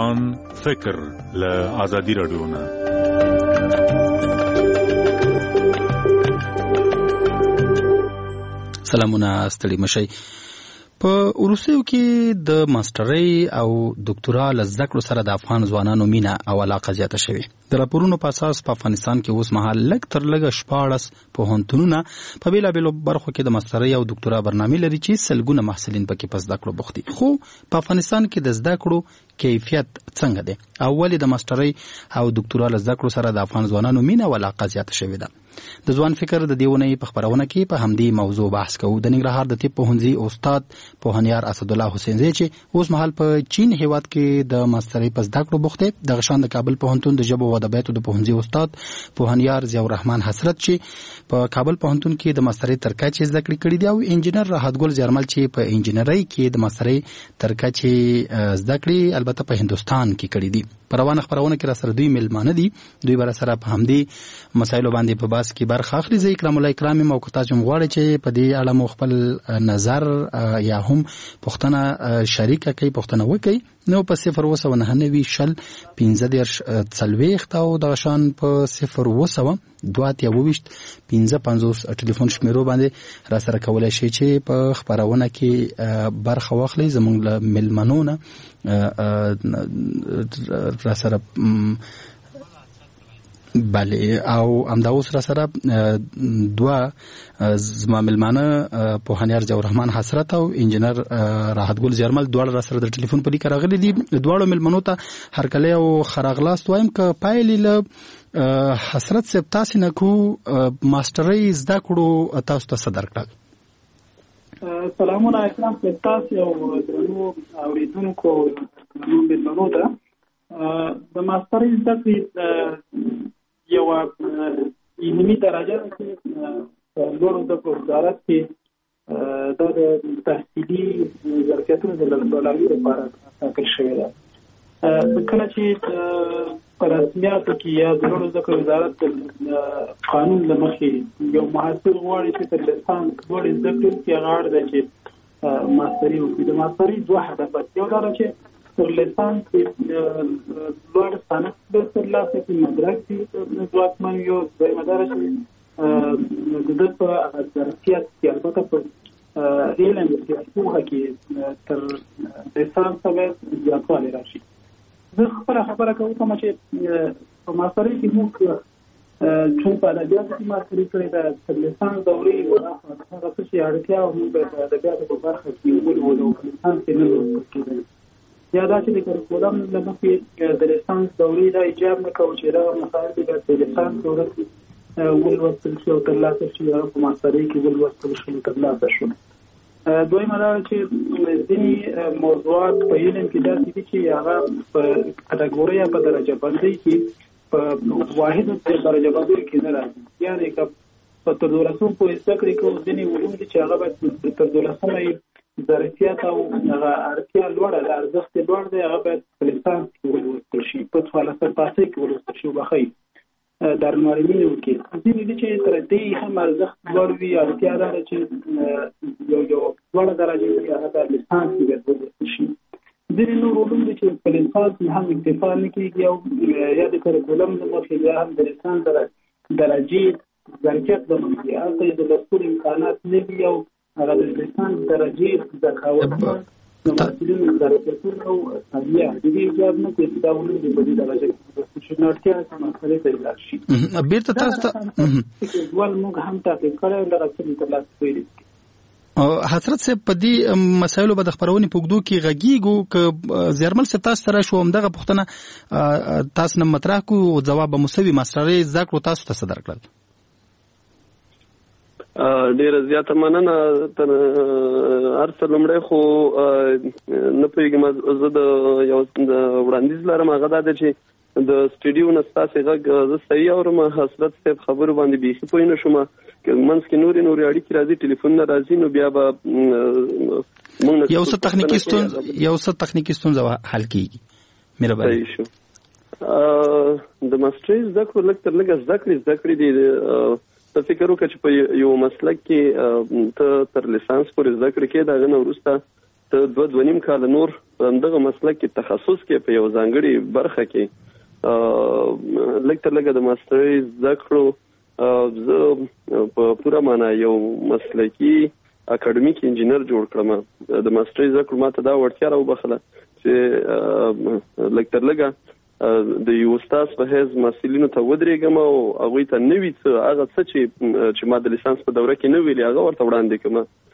روان فکر له آزادي رادیو نه. سلامونه ستړي مشي. په وروستیو کې د ماسترۍ او ډاکټرا له زده کړو سره د افغان ځوانانو مینه او علاقه زیاته شوې. د راپورونو په اساس په افغانستان کې اوس مهال لږ تر لږه 14 پوهنتونونه په بیلابیلو برخو کې د ماسترۍ او ډاکټرا برنامې لري چې سلګونه محصلین پکې په زده کړو بوخت دي. خو په افغانستان کې د زده کړو کیفیت څنګه دی؟ اول د ماسترۍ او ډاکټرا له زده کړو سره د افغان ځوانانو مینه او علاقه زیاته شوې ده. د ځوان فکر د دیونه په خبرونه کې په همدې موضوع بحث کوو. د ننګرهار د طب پوهنځي استاد پوهنیار اسدالله حسین زی چې اوس مهال په چین هیواد کې د ماسترۍ په زده کړو بوخت دی. د غشان د کابل پوهنتون د ژبو او ادبیاتو د پوهنځي استاد پوهنیار ضیاء الرحمن حسرت چې په کابل پوهنتون کې د ماسترۍ تر کچې زده کړې کړې دي، او انجینر راحت ګل زیارمل چې په انجینرۍ کې د ماسترۍ تر کچې زده کړې البته په هندستان کې کړې دي. په روانه خبرونه کې را سره دوی ملمانه دي. دوی بر سره په همدې مسایلو باندې په باس کې برخه اخلي. زه اکرام الله اکرامي موقتا چې مغواړي چې په دې اړه مو خپل نظر یا هم پوښتنه شریکه کوي، پوښتنه وکړي. نو په 029 شل 15 40 او د غشان په 0 2 15 ټلیفون شمیرو باندې را سره کولای شي چې په خبرونه کې برخه واخلي. زموږ له ملمنونه را سره بله او همدا اوس را سره دوه زما ملمانه پوهنیار ضیاء الرحمن حسرت او انجینر راحت ګل زیارمل دواړه را سره د ټلیفون په لیک راغلي دي. دواړو ملمنو ته هرکلی او خراغلاست وایم. که پایلې له حسرت صاحب تاسې نه کو ماسترۍ زده کړو تاسو ته څه درکړل؟ سلامونه اکرام صاحب تاسو او درنو اوریدونکو ملمنو ته. د ماسترۍ زده کړې یوه علمي درجه ده چې په لوړو زده کړو وزارت کې دا د تحصیلي ظرفیتونو د لوړولو لپاره ټاکل شوې ده. کله چې په رسمیاتو کې یا د لوړو زده کړو وزارت د قانون له مخې یو محصل غواړي چې تر لیسانس لوړې زده کړې کې هغه اړ ده چې ماسترۍ وکړي. د ماسترۍ دوه هدفات، یو دا ده چې تر لیسانس لوړ سند به ترلاسه کړي، مدرک یې ځواکمن وي. دویمه دا ده چې د ده په ظرفیت کې البته په علم کې پوهه کې تر لیسانس باید زیاتوالی راشي. زه خپله خبره کوم چې په ماسترۍ کې موږ چون په ادبیاتو کې ماسترۍ کړې ده، تر لیسانس دورې هغه څه چې اړتیا وه موږ په ادبیاتو په برخه کې ولولو، په لیسانس کې نه لوستل کېدل. یا دا چې د کریکولم له مخې د لیسانس دورې دا ایجاب نه کوو چې دا مسایل دي چې د لیسانس دوره کې ولوستل شي او ترلاسه شي، هغه په ماسترۍ کې ولوستل شي او ترلاسه شي. دویمه دا چې ځینې موضوعات په علم کې داسې دي چې هغه په کټګورۍ یا په درجه بندۍ کې په واحدو درجه بندۍ کې نه راځي. یعنې که په تر 12 پورې زده کړې کوو، ځینې علوم دي چې هغه باید تر 12 ظرفیت او هغه اړتیا لوړه ده، ارزښت یې لوړ دی، هغه باید په لیسانس کې ولوستل شي، په 14 پاسۍ کې ولوستل شي. وبخښئ در نارینیو کې ځینې دي چې تر دې هم ارزښت لوړ وي، اړتیا دا ده چې یو لوړه درجه وي، هغه په لیسانس کې باید ولوستل شي. ځینې نور علوم دي چې په لیسانس هم اکتفا نه کېږي او یا د کریکولم له مخې یا هم د لیسانس درجې ظرفیت له مخې هلته د لوستلو امکانات نه وي او هغه د لیسانس درجې زده کول د محصلینو ظرفیتونه او سویه د دې ایجاب نه کوي چې دا علوم د بدې درجه کې ولوستل شي. نو اړتیا ده مسألې ته لاړ شي. بیرته تاسو ته ډول موږ هم تعقیب کړی او لږ څه ترلاسه کړي. حضرت صاحب په دې مسایلو به د خبرونې په اوږدو کې غږیږو. که زیارمل صاحب تاسو سره شو همدغه پوښتنه تاسو نه مطرح کړو او ځواب به مسوي ماسترۍ زده کړو تاسو ته څه درکړل؟ ډیره زیاته مننه. تر هر څه لومړی خو نه پوهېږم، زه د یو وړاندیز لرم، هغه دا ده چې د سټډیو نه ستاسې غږ زه صحیح اورم. حضرت صاحب خبرو باندې بیخي پوه نه شوم. که منځ کې نورې اړیکې راځي، ټلیفونونه راځي، نو بیا به موږ یو څه تخنیکي ستونزه حل کېږي. مهرباني شو. د ماسترۍ زده کړو لږ تر لږه زده کړې دي. ته فکر وکړه چې په یو مسلک کې ته تر لیسانس پورې زده کړې کې د هغه نه وروسته ته 2.5 کال نور دغه مسلک کې تخصص کې په یو ځانګړي برخه کې لږ تر لږه د ماسترۍ زده کړو زه په پوره معنا یو مسلکي اکاډمیک انجینر جوړ کړم. د ماسترۍ زده کړو ماته دا وړتیا راوبخله چې لږ تر لږه د یو استاد په حیث محصلینو ته ودرېږم او هغوی ته نوي څه هغه څه چې ما د لیسانس په دوره کې نه ویلي هغه ورته وړاندې کړم.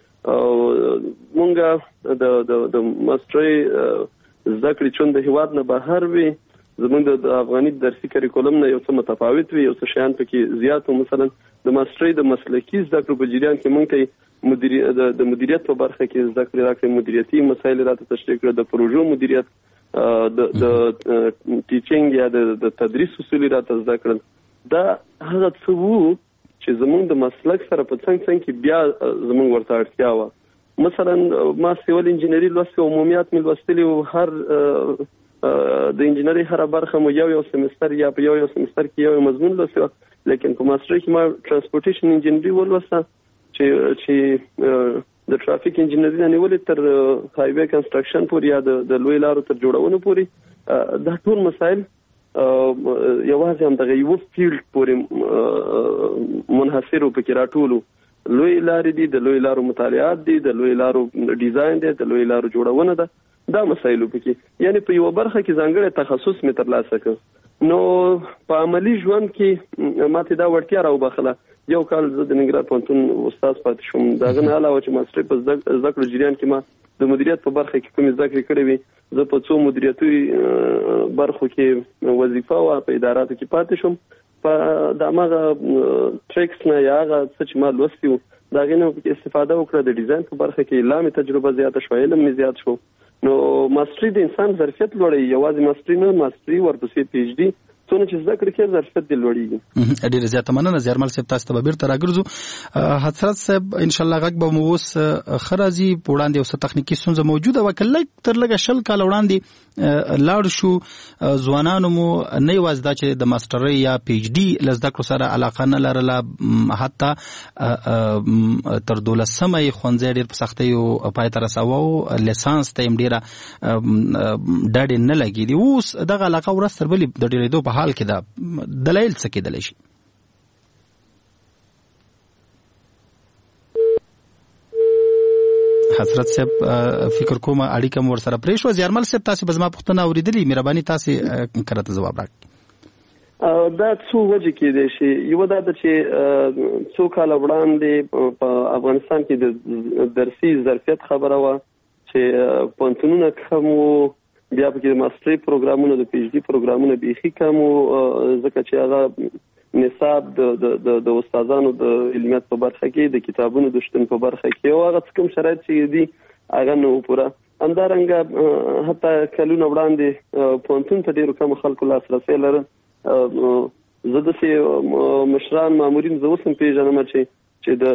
مونږ د ماسترۍ زده کړې چون د هیواد نه بهر وي زمونږ د افغاني درسي کریکولم نه یو څه متفاوت وي، یو څه شیان پکې زیات وو. مثلا د ماسترۍ د مسلکي زده کړو په جریان کې مونږ ته د مدیریت په برخه کې زده کړې راکړې، مدیریتي مسایل راته تشریح کړل، د پروژو مدیریت، د ټیچینګ یا د تدریس اصول راته زده کړل. دا هغه څه وو چې زمونږ د مسلک سره په څنګ کې بیا زمونږ ورته اړتیا وه. مثلا ما سیول انجینری لوستي او عمومیات مې لوستلي وو، هر د انجینری هره برخه مو یو سمستر یا په یو سمستر کې یو مضمون لوستي وو. لیکن په ماسترۍ کې ما ترانسپورټیشن انجینری ولوسته چې د ټرافیک انجینری نه نیولې تر هایوې کنسټرکشن پورې یا د لوی لارو تر جوړونې پورې دا ټول مسایل یوازې هم دغه یو فیلډ پورې منحصر پکې راټولو. لوی لارې دي، د لوی لارو مطالعات دي، د لوی لارو ډیزاین دی، د لوی لارو جوړونه ده، دا مسایل پکې یعنی په یو برخه کې ځانګړی تخصص مې ترلاسه کړ. نو په عملی ژوند کې ماته دا وړتیا راوبخله. یو کال زه د ننګرهار پوهنتون استاد پاتې شوم. دغه نه علاوه چې ماسترۍ په زده کړو جریان کې ما د مدیریت په برخه کې کومې زده کړې کړې وي، زه په څو مدیریتي برخو کې وظیفه او په اداراتو کې پاتې شوم. په دغه ټریکس نه یا هغه څه چې ما لوستي وو د هغې نه استفاده وکړه. د ډیزاین په برخه کې لا مې تجربه زیاته شوه، علم مې زیات شو. نو ماسترۍ د انسان ظرفیت لوړوي، یوازې ماسترۍ نه، ماسترۍ ورپسې پی ایچ ډي څونه چې زده کړې کې ظرفیت دې لوړېږي. ډېره زیاته مننه زیارمل صاحب، تاسو ته به بیرته راګرځو. حضرت صاحب انشاءالله غږ به مو اوس ښه راځي. په وړاندې یو څه تخنیکي ستونزه موجوده وه، که لږ تر لږه 20 کاله وړاندې لاړ شو ځوانانو مو نه یوازې دا چې د ماسټرۍ یا پی ایچ ډي له زده کړو سره علاقه نه لرله، حتی تر 12مه یې ښوونځی ډېر په سختیو پای ته رساوه او لیسانس ته یې ډېره ډاډې نه لګېدي. اوس دغه علاقه ورځ تر بلې د ډېرېدو په حال کې ده. دلایل څه کېدلی شي؟ حضرت صاحب فکر کوم اړیکه مو ورسره پرې شوه. زیارمل صاحب تاسو به زما پوښتنه اورېدلې، مهرباني تاسو کره ته ځواب راکړئ. دا څو وجې کېدای شي. یو دا ده چې څو کاله وړاندې په افغانستان کې د درسي ظرفیت خبره وه چې پوهنتونونه کم وو، بیا پکې د ماسترۍ پروګرامونه، د پی ایچ ډي پروګرامونه بیخي کم وو، ځکه چې هغه نصاب د استادانو د علمیت په برخه کې، د کتابونو د شتون په برخه کې او هغه کوم شرایط چې دي هغه نه وو پوره. همدارنګه حتی کلونه وړاندې پوهنتون ته ډېرو کمو خلکو لاسرسی لره. زه داسې مشران مامورین زه اوس هم پېژنم چې د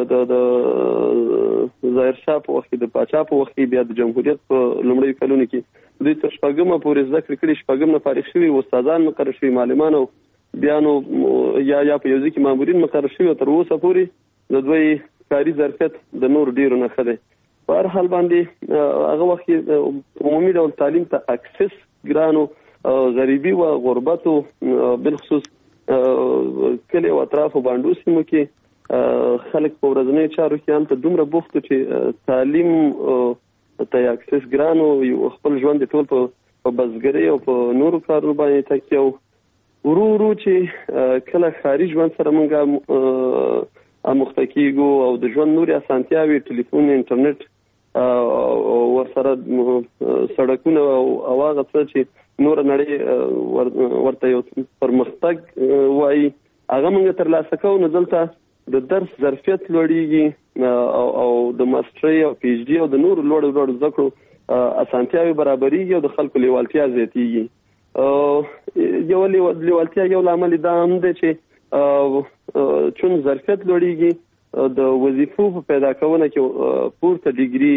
ظاهرشاه په وخت کې، د پاچا په وخت کې، بیا د جمهوریت په لومړیو کلونو کې دوی تر 6مه پورې زده کړې کړي، 6 نه فارغ شوي استادان مقرر شوي، معلمان او بیا نو یا په یو ځای کې مامورین مقرر شوي، تر اوسه پورې د دوی کاري ظرفیت د نور ډېرو نه ښه دی. په هر حال باندې هغه وخت کې عمومي ډول تعلیم ته اکسس ګرانو، غریبي و، غربت و، بالخصوص کلي او اطرافو بانډو سیمو کې خلک په ورځنیو چارو کې هلته دومره بوخت چې تعلیم ته اکسس ګرانو، خپل ژوند یې ټول په بزګرۍ او په نورو کارونو باندې تکیه و. ورو ورو چې کله ښاري ژوند سره موږ اموخته کېږو او د ژوند نورې اسانتیاوې، ټلیفون، انټرنیټ ورسره سړکونه او هغه څه چې نوره نړۍ ورته یو پرمختګ وایي هغه موږ ترلاسه کوو، نو دلته د درس ظرفیت لوړېږي او د ماسترۍ او پی ایچ ډي او د نورو لوړو زده کړو اسانتیاوې برابرېږي او د خلکو لیوالتیا زیاتېږي. یو لیوالتیا یو لامل دا هم دی چې چون ظرفیت لوړېږي د وظیفو په پیدا کونه کې پورته ډیګري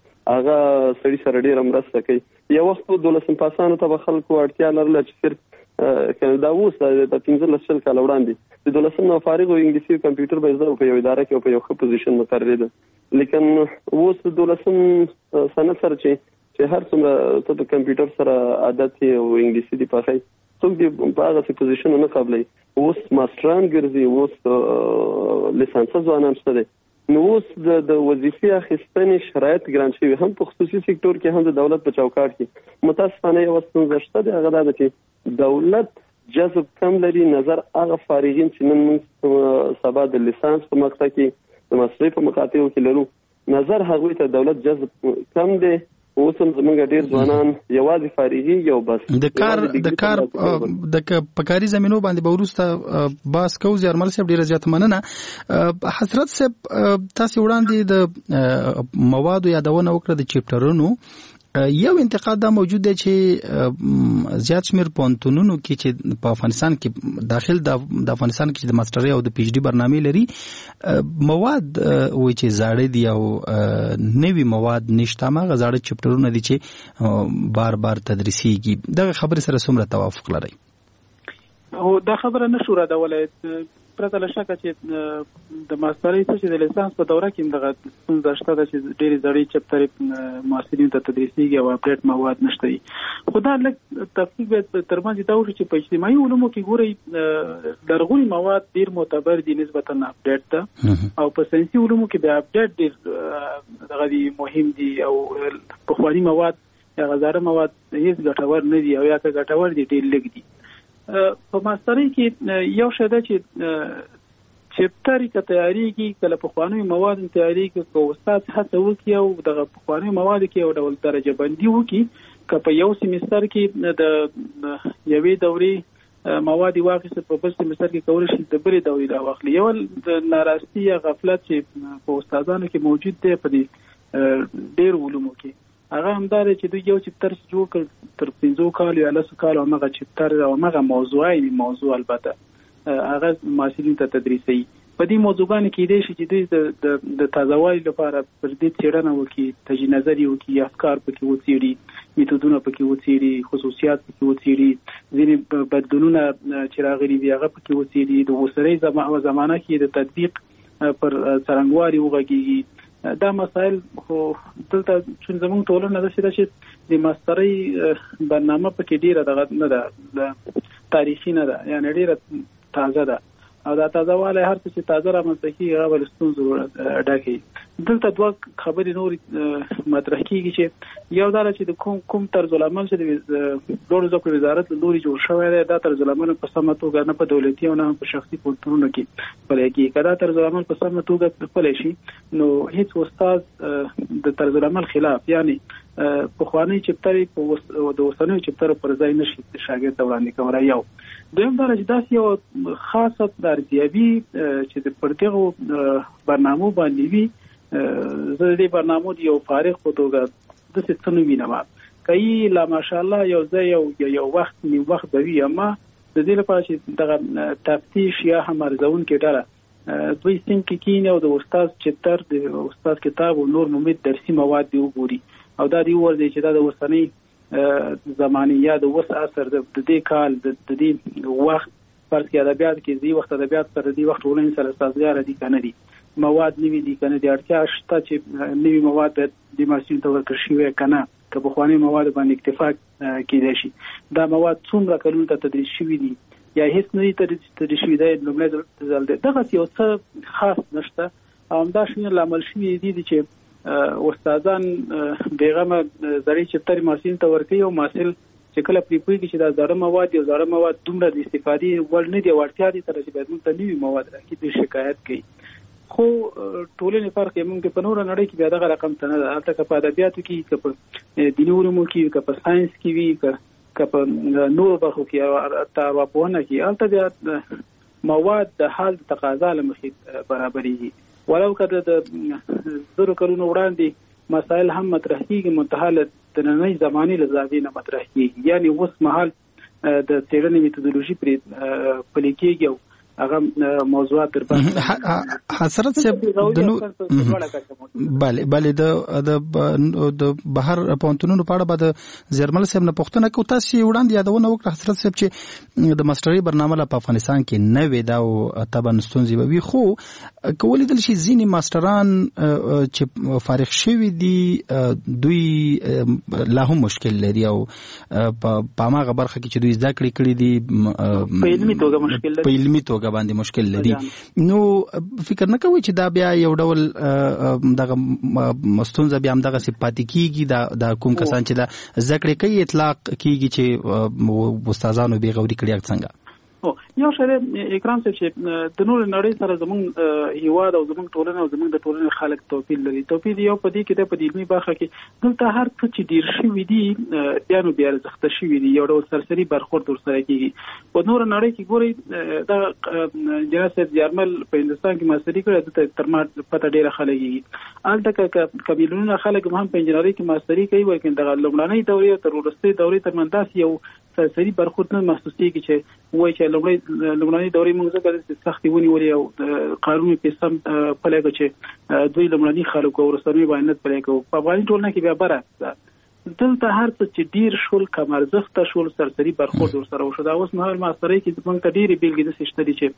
هغه سړي سره ډېره مرسته کوي. یو وخت 12 پاسانو ته به خلکو اړتیا لرله چې صرف کنه دا اوس د 15 کال وړاندې د 12 فارغ او انګلیسي کمپیوټر به زده په یو اداره کې په یو ښه پوزیشن مقرر ده. لیکن اوس د 12 سنه سره چې هر څومره ته د کمپیوټر سره عادت او انګلیسي دی په څوک دی په هغه پوزیشن نه قبلې. اوس ماستران ګرځي، اوس لیسانس ځوانان شته. نو اوس د وظیفې اخیستنې شرایط ګران شوي هم په خصوصي سکتور کې هم د دولت په چوکاټ کې. متاسفانه یو ستونزه شته د هغه دا چې دولت جذب کم لري نظر هغه فارغین چې نن موږ سبا د لیسانس په مقطع کې د ماسترۍ په مقاطعو کې لرو، نظر هغوی ته دولت جذب کم دی. اوس هم زموږ ډېر ځوانان یوازې فارغي یو بس د کار په کاري زمینو باندې به وروسته باس کوو. زیارمل صاحب ډېره زیاته مننه. حضرت صاحب تاسې وړاندې د موادو یادونه وکړه د چپټرونو. یو انتقاد دا موجود دی چې زیات شمیر پوهنتونونو کې چې په افغانستان کې داخل د افغانستان کې د ماسترۍ او د پی ایچ ډي برنامې لري، مواد وایي چې زاړه دي او نوي مواد نشته. هغه زاړه چپټرونه دي چې بار بار تدریسیږي. دغه خبرې سره څومره توافق لرئ؟ او دا خبره نشو ردولای پرته له شکه چې د ماسترۍ چې د لیسانس په دوره کې دغه ستونزه شته ده چې ډېرې زړې چپټرې محصلینو ته تدریسیږي او اپډیټ مواد نشته وي. خو دا لږ تفصیل باید ترمنځ دا وشي چې په اجتماعي علومو کې ګورئ لرغوني مواد ډېر معتبر دي نسبتا اپډیټ ته، او په ساینسي علومو کې د اپډیټ ډېر دغه دي مهم دي، او پخواني مواد یا زاړه مواد هیڅ ګټور نه دي او یا که ګټور دي ډېر لږ دي. په ماسترۍ کې یو شی ده چې چپټرې که تیاریږي کله پخوانیو موادو تیاریږي که استاد هڅه وکړي او دغه پخوانیو موادو کې یو ډول درجه بندي وکړي، که په یو سیمستر کې د یوې دورې مواد واخیست په بل سیمستر کې کولی شي د بلې دورې راواخلي. یو د ناراستی یا غفلت چې په استادانو کې موجود دی په دې ډېر علومو کې هغه همدا دی چې دوی یو چپټر جوړ کړ تر 15 کالو یا 10 کالو همغه چپټر او همغه موضوع البته هغه محصلین ته تدریسي. په دې موضوعګانو کې دی چې دوی د تازهوالي لپاره پر دې څېړنه وکړي، تجزیه نظري وکړي، افکار پکې وڅېړي، میتودونه پکې وڅېړي، خصوصیات پکې وڅېړي، ځینې بدلونونه چې راغلي دي هغه پکې وڅېړي، د اوسنۍ زمانه کې د تطبیق پر څرنګوالي وغږېږي. دا مسائل خو دلته چې زموږ ټولنه داسې ده چې د ماسترۍ برنامه پکې ډېره دغه نه ده، تاریخي نه ده، یعنې ډېره تازه ده او دا تازهوالی هر څه چې تازه رامنځته کېږي هغه به له ستونزو ډکوي. دلته دوه خبرې نورې مطرح کېږي چې یو دا ده چې د کوم طرز العمل چې د لوړو زده کړو وزارت له لوري جوړ شوی دی دا طرز العمل په سمه توګه نه په دولتي او نه په شخصي پوهنتونونو کې پلی کېږي. که دا طرز العمل په سمه توګه پلی شي نو هیڅ استاد د طرز العمل خلاف یعنې پخوانۍ چپټرې د اوسنیو چپټرو پر ځای نشي شاګرد ته وړاندې کولی. یو دویم دا چې داسې یو خاصه ارزیابي چې پر دغو برنامو باندې وي، زه د دې برنامو د یو فارغ په توګه داسې څه نه وینم. که لا ماشاءالله یو ځای یو وخت نیم وخت به وي، اما د دې لپاره چې دغه تفتیش یا هم ارزونکې ډله دوی صنف کې کښېني او د استاد چپټر د استاد کتاب او نور ممید درسي مواد دې وګوري او دا دې ووایي چې دا د اوسنۍ زمانې یا د اوس عصر د دې کال د دې وخت فرض کې ادبیات کې دې وخت ادبیات سره دې وخت ټولنې سره سازګاره دي که نه دي، مواد نوي دي که نه دي، اړتیا شته چې نوي مواد باید دې محصلینو ته ورکړل شوي که نه، که پخواني موادو باندې اکتفا کېدای شي. دا مواد څومره کلونو ته تدریس شوي دي یا هیڅ نه دي تدریس شوي دی، لومړی ځل دی. دغسې یو څه خاص نشته او همدا شمېر لامل شوي دي چې استادان بېغمه زړې چپټرې محصلینو ته ورکوي او محصل چې کله پرې پوهېږي چې دا زاړه مواد یو زاړه مواد دومره د استفادې وړ نه دي او اړتیا دي سره چې باید موږ ته نوي مواد راکړي، دوی شکایت کوي. خو ټولنې فرق یې موږ په نوره نړۍ کې بیا دغه رقم ته نه ده. هلته که په ادبیاتو کې، که په دیني علومو کې، که په ساینس کې وي، که په نورو برخو کې او ارواپوهنه کې، هلته بیا مواد د حال تقاضا له مخې برابرېږي. ولو که د 10 کلونو وړاندې مسایل هم مطرح کېږي، منتها له د نننۍ زمانې له زاویې نه مطرح کېږي. یعنې اوس مهال د څېړنې میتودولوژي پرې پلي کېږي او هغه موضوعات در باندې حضرت صاحب بله د بهر پونتونونو په اړه به د زیرمل صاحب نه پوښتنه کوو. تاسو وړاندې یادونه وکړه حضرت صاحب چې د ماسترۍ برنامه په افغانستان کې نه وي دا او طبعا ستونزې به وي، خو کولی دل شي ځینې ماستران چې فارغ شوي دي دوی لا هم مشکل لري او په هغه برخه کې چې دوی زده کړې دي په علمي توګه باندې مشکل لري. نو فکر نه کوي چې دا بیا یو ډول دغه مستونزه بیا هم دغه پاتې کیږي د کوم کسان چې دا زده کړې کوي اطلاق کیږي چې استادانو بې غوري کړي څنګه؟ یو شری اکرام صاحب چې د نور نړۍ سره زمونږ هیواد او زمونږ ټولنه او زمونږ د ټولنې خلک توپیر لري. توپیر یو په دې کې د په علمي برخه کې دلته هر څه چې ډیر شوي دي بیا نو بیا ارزښت شوي دي، یو ډول سرسري برخورد ورسره کیږي. په نور نړۍ کې ګورئ دا جناب صاحب یارمل په هندستان کې ماستري کړې د تر ما پته ډیره خلک کیږي البته قبیلونه خلک هم په انجنیري کې ماستري کوي، ولیکن د لومړنۍ دورې تر وروستۍ دورې ترمنځ داسې یو سرسري برخورد نه محسوسېږي چې وایي چې لومړنۍ دورې موږ ځکه سختې ونیولې او قانون په سم پلی کړ چې دوی لومړني خلکو او وروستنۍ باندې نه پلی کوو. په افغاني ټولنه کې بیا برعکس دلته هر څه چې ډیر شول کم ارزښته شول سرسري برخورد ورسره وشو. دا اوس مهال ماسترۍ کې موږ ته ډېرې بېلګې داسې شته دي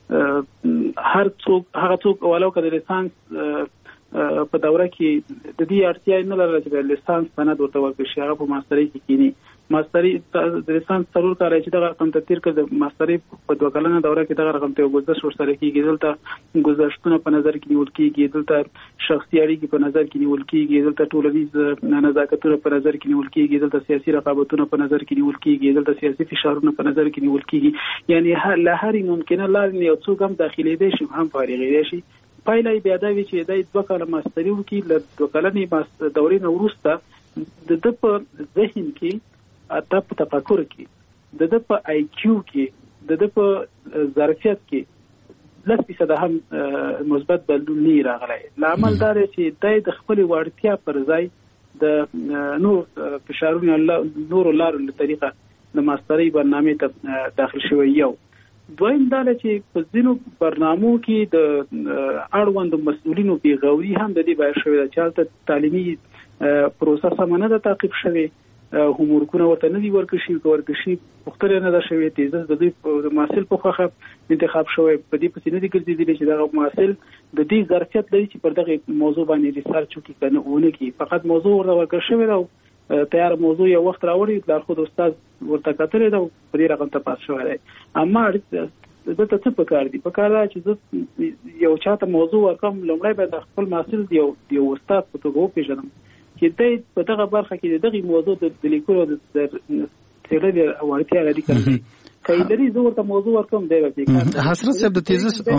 چې هر څوک هغه څوک ولو که د لیسانس په دوره کې د دې اړتیا نه لرله چې د لیسانس سند ورته ورکړل شي، هغه په ماسترۍ کې کینی. ماسترۍ د لیسانس ضرور کار چې دغه رقم ته تیر کړ د ماسترۍ په 2 کلنه دوره کې دغه رقم ته گذشت ورسره کیږي. دلته گذشتونه په نظر کې نیول کیږي، دلته شخصي اړیکې په نظر کې نیول کیږي، دلته ټولنیز نزاکتونه په نظر کې نیول کیږي، دلته سیاسي رقابتونه په نظر کې نیول کیږي، دلته سیاسي فشارونه په نظر کې نیول کیږي. یعنی له هرې ممکنه لارې یو څوک هم داخليدای شي هم فارغېدای شي. پایله بیا دا وی چې د 2 کاله ماستري وکړي، له 2 کلنې دورې نه وروسته د په ذهن کې د په تفکر کې د په آی کیو کې د په ظرفیت کې 10% هم مثبت بدلون نه راغلی. لامل دا دی چې د خپل وړتیا پر ځای د نور فشارونو نور لارو له طریقه د ماسترۍ برنامه ته داخل شوی. یو دویم دا چې په ځینو برنامو کې د اړوند مسؤلینو بې غوري هم د دې باعث شوی چې هلته تعلیمي پروسه سمه نه ده تعقیب شوې، هومورکونه ورته نه دي ورکړل شي، پوښتنه نه ده شوې، تیزس د دوی د محصل په خوښه انتخاب شوی، په دې پسې نه دي ګرځېدلي چې دغه محصل د دې ظرفیت لري چې پر دغه موضوع باندې ریسرچ وکړي که نه ونه کړي. فقط موضوع ورته ورکړل شوې ده او تیار موضوع یو وخت راوړي، لارښود استاد ورته کتلی ده او په دې رقم ته پاس شوی دی. اما دلته څه پکار دي؟ پکار ده چې زه یو چاته موضوع ورکړم، لومړی باید د خپل محصل د یو استاد په توګه وپېژنم چې دی په دغه برخه کې د دغې موضوع د لیکلو د څېړنې وړتیا لري که نه. که یې لري زه ورته موضوع ورکوم دی به بېکار. حضرت صاحب د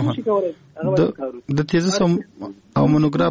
تیزس او مونوګراف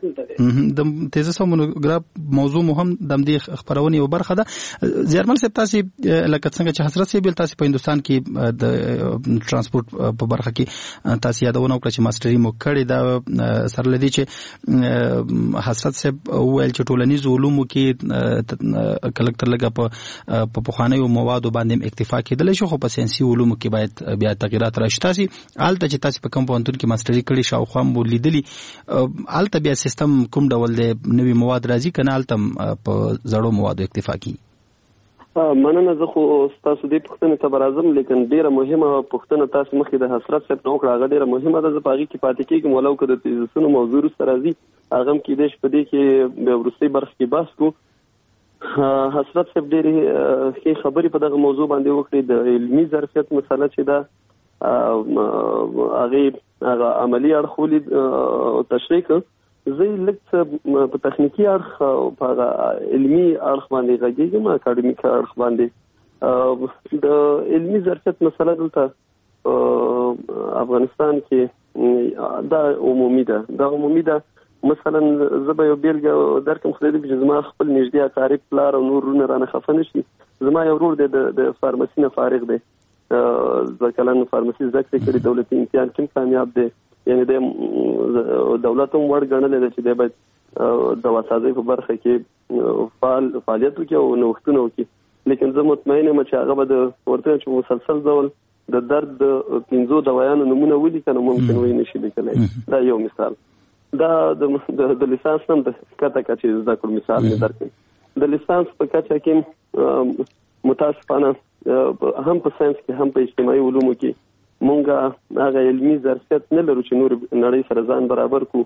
موضوع مهم د همدې خپرونې یو برخه ده. زیارمل صاحب تاسې لکه څنګه چې حضرت صاحب تاسې په هندوستان کې د ترانسپورت په برخه کې تاسې یادونه وکړه چې ماستري مو کړې ده، سره له دې چې حضرت صاحب وویل چې ټولنیز علومو کې کلک تر لږه په پخوانیو موادو باندې اکتفا کېدلی شي، خو په ساینسي علومو کې باید بیا تغیرات راشي. تاسې هلته چې تاسې په کوم پوهنتون کې ماستري کړې شاوخوا مو لیدلي هلته بیا سیستم کوم ډول دی؟ نوي مواد راځي که نه هلته په زړو موادو اکتفا کیږي؟ مننه. زه خو ستاسو دې پوښتنې ته به راځم، لیکن ډېره مهمه پوښتنه تاسو مخکې د حضرت صاحب نه وکړه، هغه ډېره مهمه ده. زه په هغې کې پاتې کېږم، ولو که د تیزسونو موضوع وروسته راځي هغه هم کېدای شي په دې کې بیا وروستۍ برخه کې بحث کړو. حضرت صاحب ډېرې ښې خبرې په دغه موضوع باندې وکړې. د علمي ظرفیت مسله چې ده هغه عملي اړخ ولید تشریح کړ. زه لږ څه په تخنیکي اړخ او په هغه علمي اړخ باندې غږېږم، اکاډمیک اړخ باندې. د علمي ظرفیت مسله دلته افغانستان کې دا عمومي ده. مثلا زه به یو بیلګه درکړم، خدای دې چې زما خپل نږدې اقارب پلار او نور وروڼه رانه خفه نه شي. زما یو ورور دی د فارمسي نه فارغ دی، 2 کلن فارمسي زده کړې کړي، دولتي امتحان کې کامیاب دی، یعنی د دولت هم وړ ګڼلی دی چې دی باید دواسازۍ په برخه کې فعالیت وکړي او نوښتونه وکړي. لیکن زه مطمئن یم چې هغه به د ورته چې مسلسل ډول د درد د 5 دوايانو نمونه ولیکي، نو ممکن وایي نشي لیکلی. دا یو مثال. دا د لیسانس هم د کته کچې زده کړو مثال مې درکړم. د لیسانس په کچه کې متاسفانه هم په ساينس کې هم په اجتماعي علومو کې مونږه هغه علمي ظرفیت نه لرو چې نور نړۍ سره ځان برابر کو.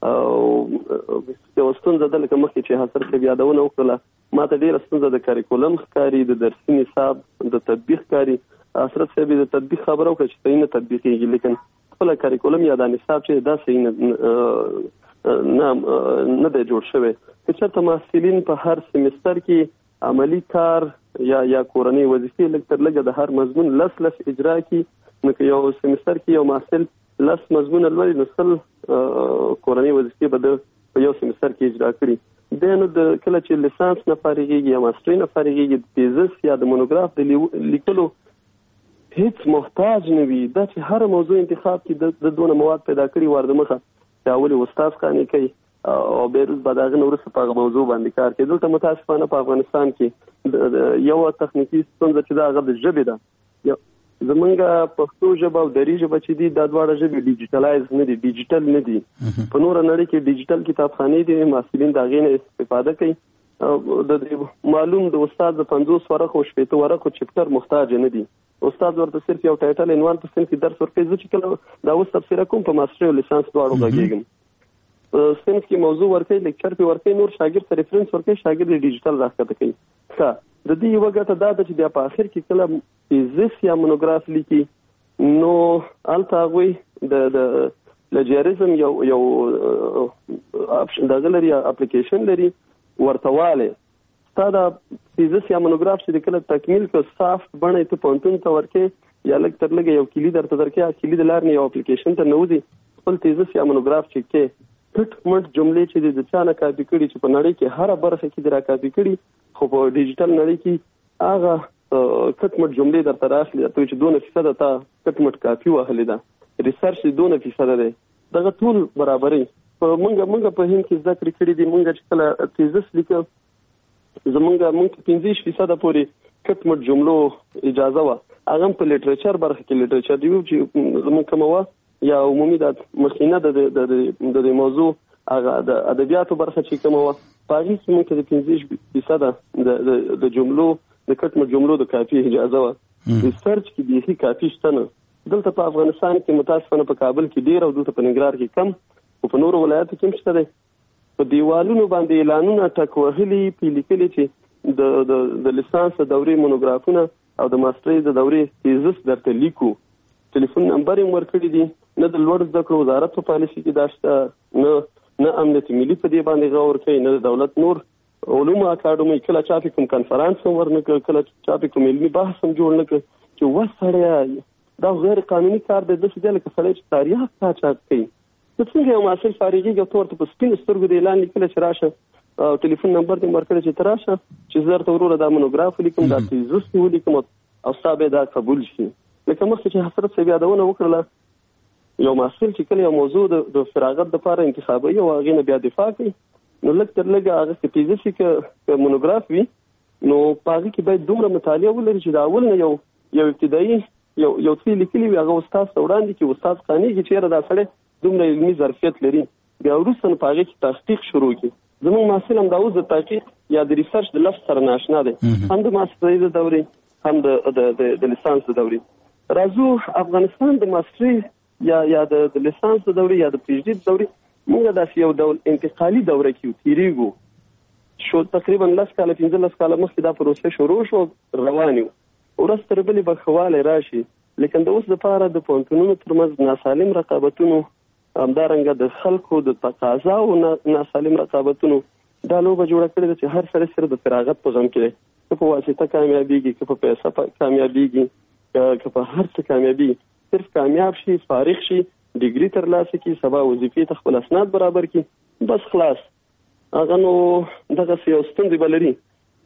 یو ستونزه ده لکه مخکې چې حاصل کې یادونه وکړله ما ته ډېره ستونزه د کاریکولم ښکاري، د درسي نصاب د تطبیق ښکاري. حضرت صاحب د تطبیق خبره وکړه چې صحیح نه تطبیقېږي، لیکن خپله کاریکولم یا دا نصاب چې دا صحیح نه دی جوړ شوی. که چېرته محصلین په هر سیمستر کې عملي کار یا کورنۍ وظیفې لږ تر لږه د هر مضمون لس اجرا کړي، نو که یو سیمستر کې یو محصل 10 مضمون لولي نو 100 کورنۍ وظیفې به په یو سیمستر کې اجرا کړي. د نو د کله چې لیسانس نه فارغېږي یا ماسټري نه فارغېږي د تیزس یا د مونوګراف د لیکلو هیڅ محتاج نه وي. دا چې هر موضوع انتخاب کې د دونه مواد پیدا کړي ورده مخه چې اولي استاد خاني کوي او بیروز بعد هغه وروسته په موضوع باندې کار کوي. دلته متاسفانه په افغانستان کې یو تخنیکی ستونزه چې دا هغه د ژبې ده. زمونږ پښتو ژبه او دري ژبه چې دي دا دواړه ژبې ډیجیټلایز نه دي، ډیجیټل نه دي. په نور نړۍ کې ډیجیټل کتابخانې دي، محصلین د هغې نه استفاده کوي. د معلوم د استاد د 50 ورقو 60 ورقو چپټر محتاج نه دي. استاد ورته صرف یو ټایټل عنوان په صنف کې درس ورکوي. زه چې کله دا اوس تفسیر کوم په ماسټري او لیسانس دواړو غږیږم، صنف کې موضوع ورکوي، لیکچر په ورکوي، نور شاګرد ته ریفرنس ورکوي، شاګرد ډیجیټل راښکته کوي. د دې یو ګټه دا ده چې بیا په آخر کې کله تیزس یا مونوګراف لیکي نو هلته هغوی د پلیجریزم یو دغه لري اپلیکیشن لري ورته والی. ستا دا تیزس یا مونوګراف چې د کله تکمیل کړه سافت بڼه ته پوهنتون ته ورکې یا لږ تر لږه یو کلي درته درکې، کلي د لارې نه یو اپلیکیشن ته نوځي خپل تیزس یا مونوګراف چې کې کټ مټ جملې چې د چا نه کاپي کړي چې په نړۍ کې هره برخه کې د را کاپي کړي، خو په ډیجیټل نړۍ کې هغه کټ مټ جملې درته راخلي ته چې 2% تا کټ مټ کاپي وهلې ده، ریسرچ 2% دی، دغه ټول برابرې. مونږ په هند کې زده کړې کړي دي. مونږ چې کله تیزس لیکو مونږ 15% پورې کټ مټ جملو اجازه وه، هغه په لیټریچر برخه کې لیټریچر دی چې زموږ کومه وه یا عمومي د مخینه د موضوع هغه د ادبیاتو برخه چې کومه وه په هغې کې مونږ ته د 15% د جملو د کټ مټ جملو د کافي اجازه وه. ریسرچ کې بیخي کافي شته نه. دلته په افغانستان کې متاسفانه په کابل کې ډېر او دلته په ننګرهار کې کم او په نورو ولایاتو کې هم شته دی. په دیوالونو باندې اعلانونه ټک وهلي پې لیکلي چې د لیسانس د دورې مونوګرافونه او د ماسټرۍ د دورې تیزس درته لیکو. ټلیفون نمبر یې ورکړي دي. نه د لوړ زده کړو وزارت په پالیسي کې دا شته، نه امنیت ملي په دې باندې غور کوي، نه د دولت نور علومو اکاډمۍ کله چا پې کوم کنفرانس هم ورنه کړ، کله چا پې کوم علمي بحث هم جوړ نه کړ چې وس سړی دا غیر قانوني کار دی. داسې دی لکه سړی چې تاریخ قاچاق کوي. ته څنګه یو محصل فارغېږي او ته ورته په سپینو سترګو د اعلان لیکلی چې راشه او ټلیفون نمبر دې ورکړی چې ته راشه چې زه درته وروره دا مونوګراف ولیکم، دا تیزس دې ولیکم او ستا به دا قبول شي. لکه مخکې چې حضرت صاحب یادونه وکړله، یو محصل چې کله یو موضوع د فراغت دپاره انتخابوي او هغې نه بیا دفاع کوي نو لږ تر لږه هغه که تیزس وي که مونوګراف وي نو په هغې کې باید دومره مطالعه ولري چې د اول نه یو ابتدایي یو څه لیکلي وي هغه استاد ته وړاندې کړي، استاد قانع کړي چې یاره دا سړی دومره علمي ظرفیت لري، بیا وروسته نو په هغې کې تحقیق شروع کړي. زموږ محصل هم دا اوس د تحقیق یا د ریسرچ د لفظ سره ناشنا دی، هم د ماسټرۍ د دورې هم د لیسانس د دورې. راځو افغانستان د ماسټرۍ یا د لیسانس د دورې یا د پی ایچ ډي د دورې موږ داسې یو ډول انتقالي دوره کې تېرېږو. شو تقریبا 10 کاله 15 کاله مخکې دا پروسه شروع شو، روان یو، ورځ تر بلې به ښه والی راشي. لیکن د اوس دپاره د پوهنتونونو ترمنځ ناسالم رقابتونو، همدارنګه د خلکو د تقاضا او ناسالم رقابتونو دا لوبه جوړه کړې ده چې هر سړی صرف د فراغت په غم کې دی، که په واسطه کامیابېږي، که په پیسه کامیابېږي، که په هر څه کامیابېږي، صرف کامیاب شي، فارغ شي، ډیګري ترلاسه کړي، سبا وظیفې ته خپل اسناد برابر کړي، بس خلاص. هغه نو دغسې یو ستونزې به لري.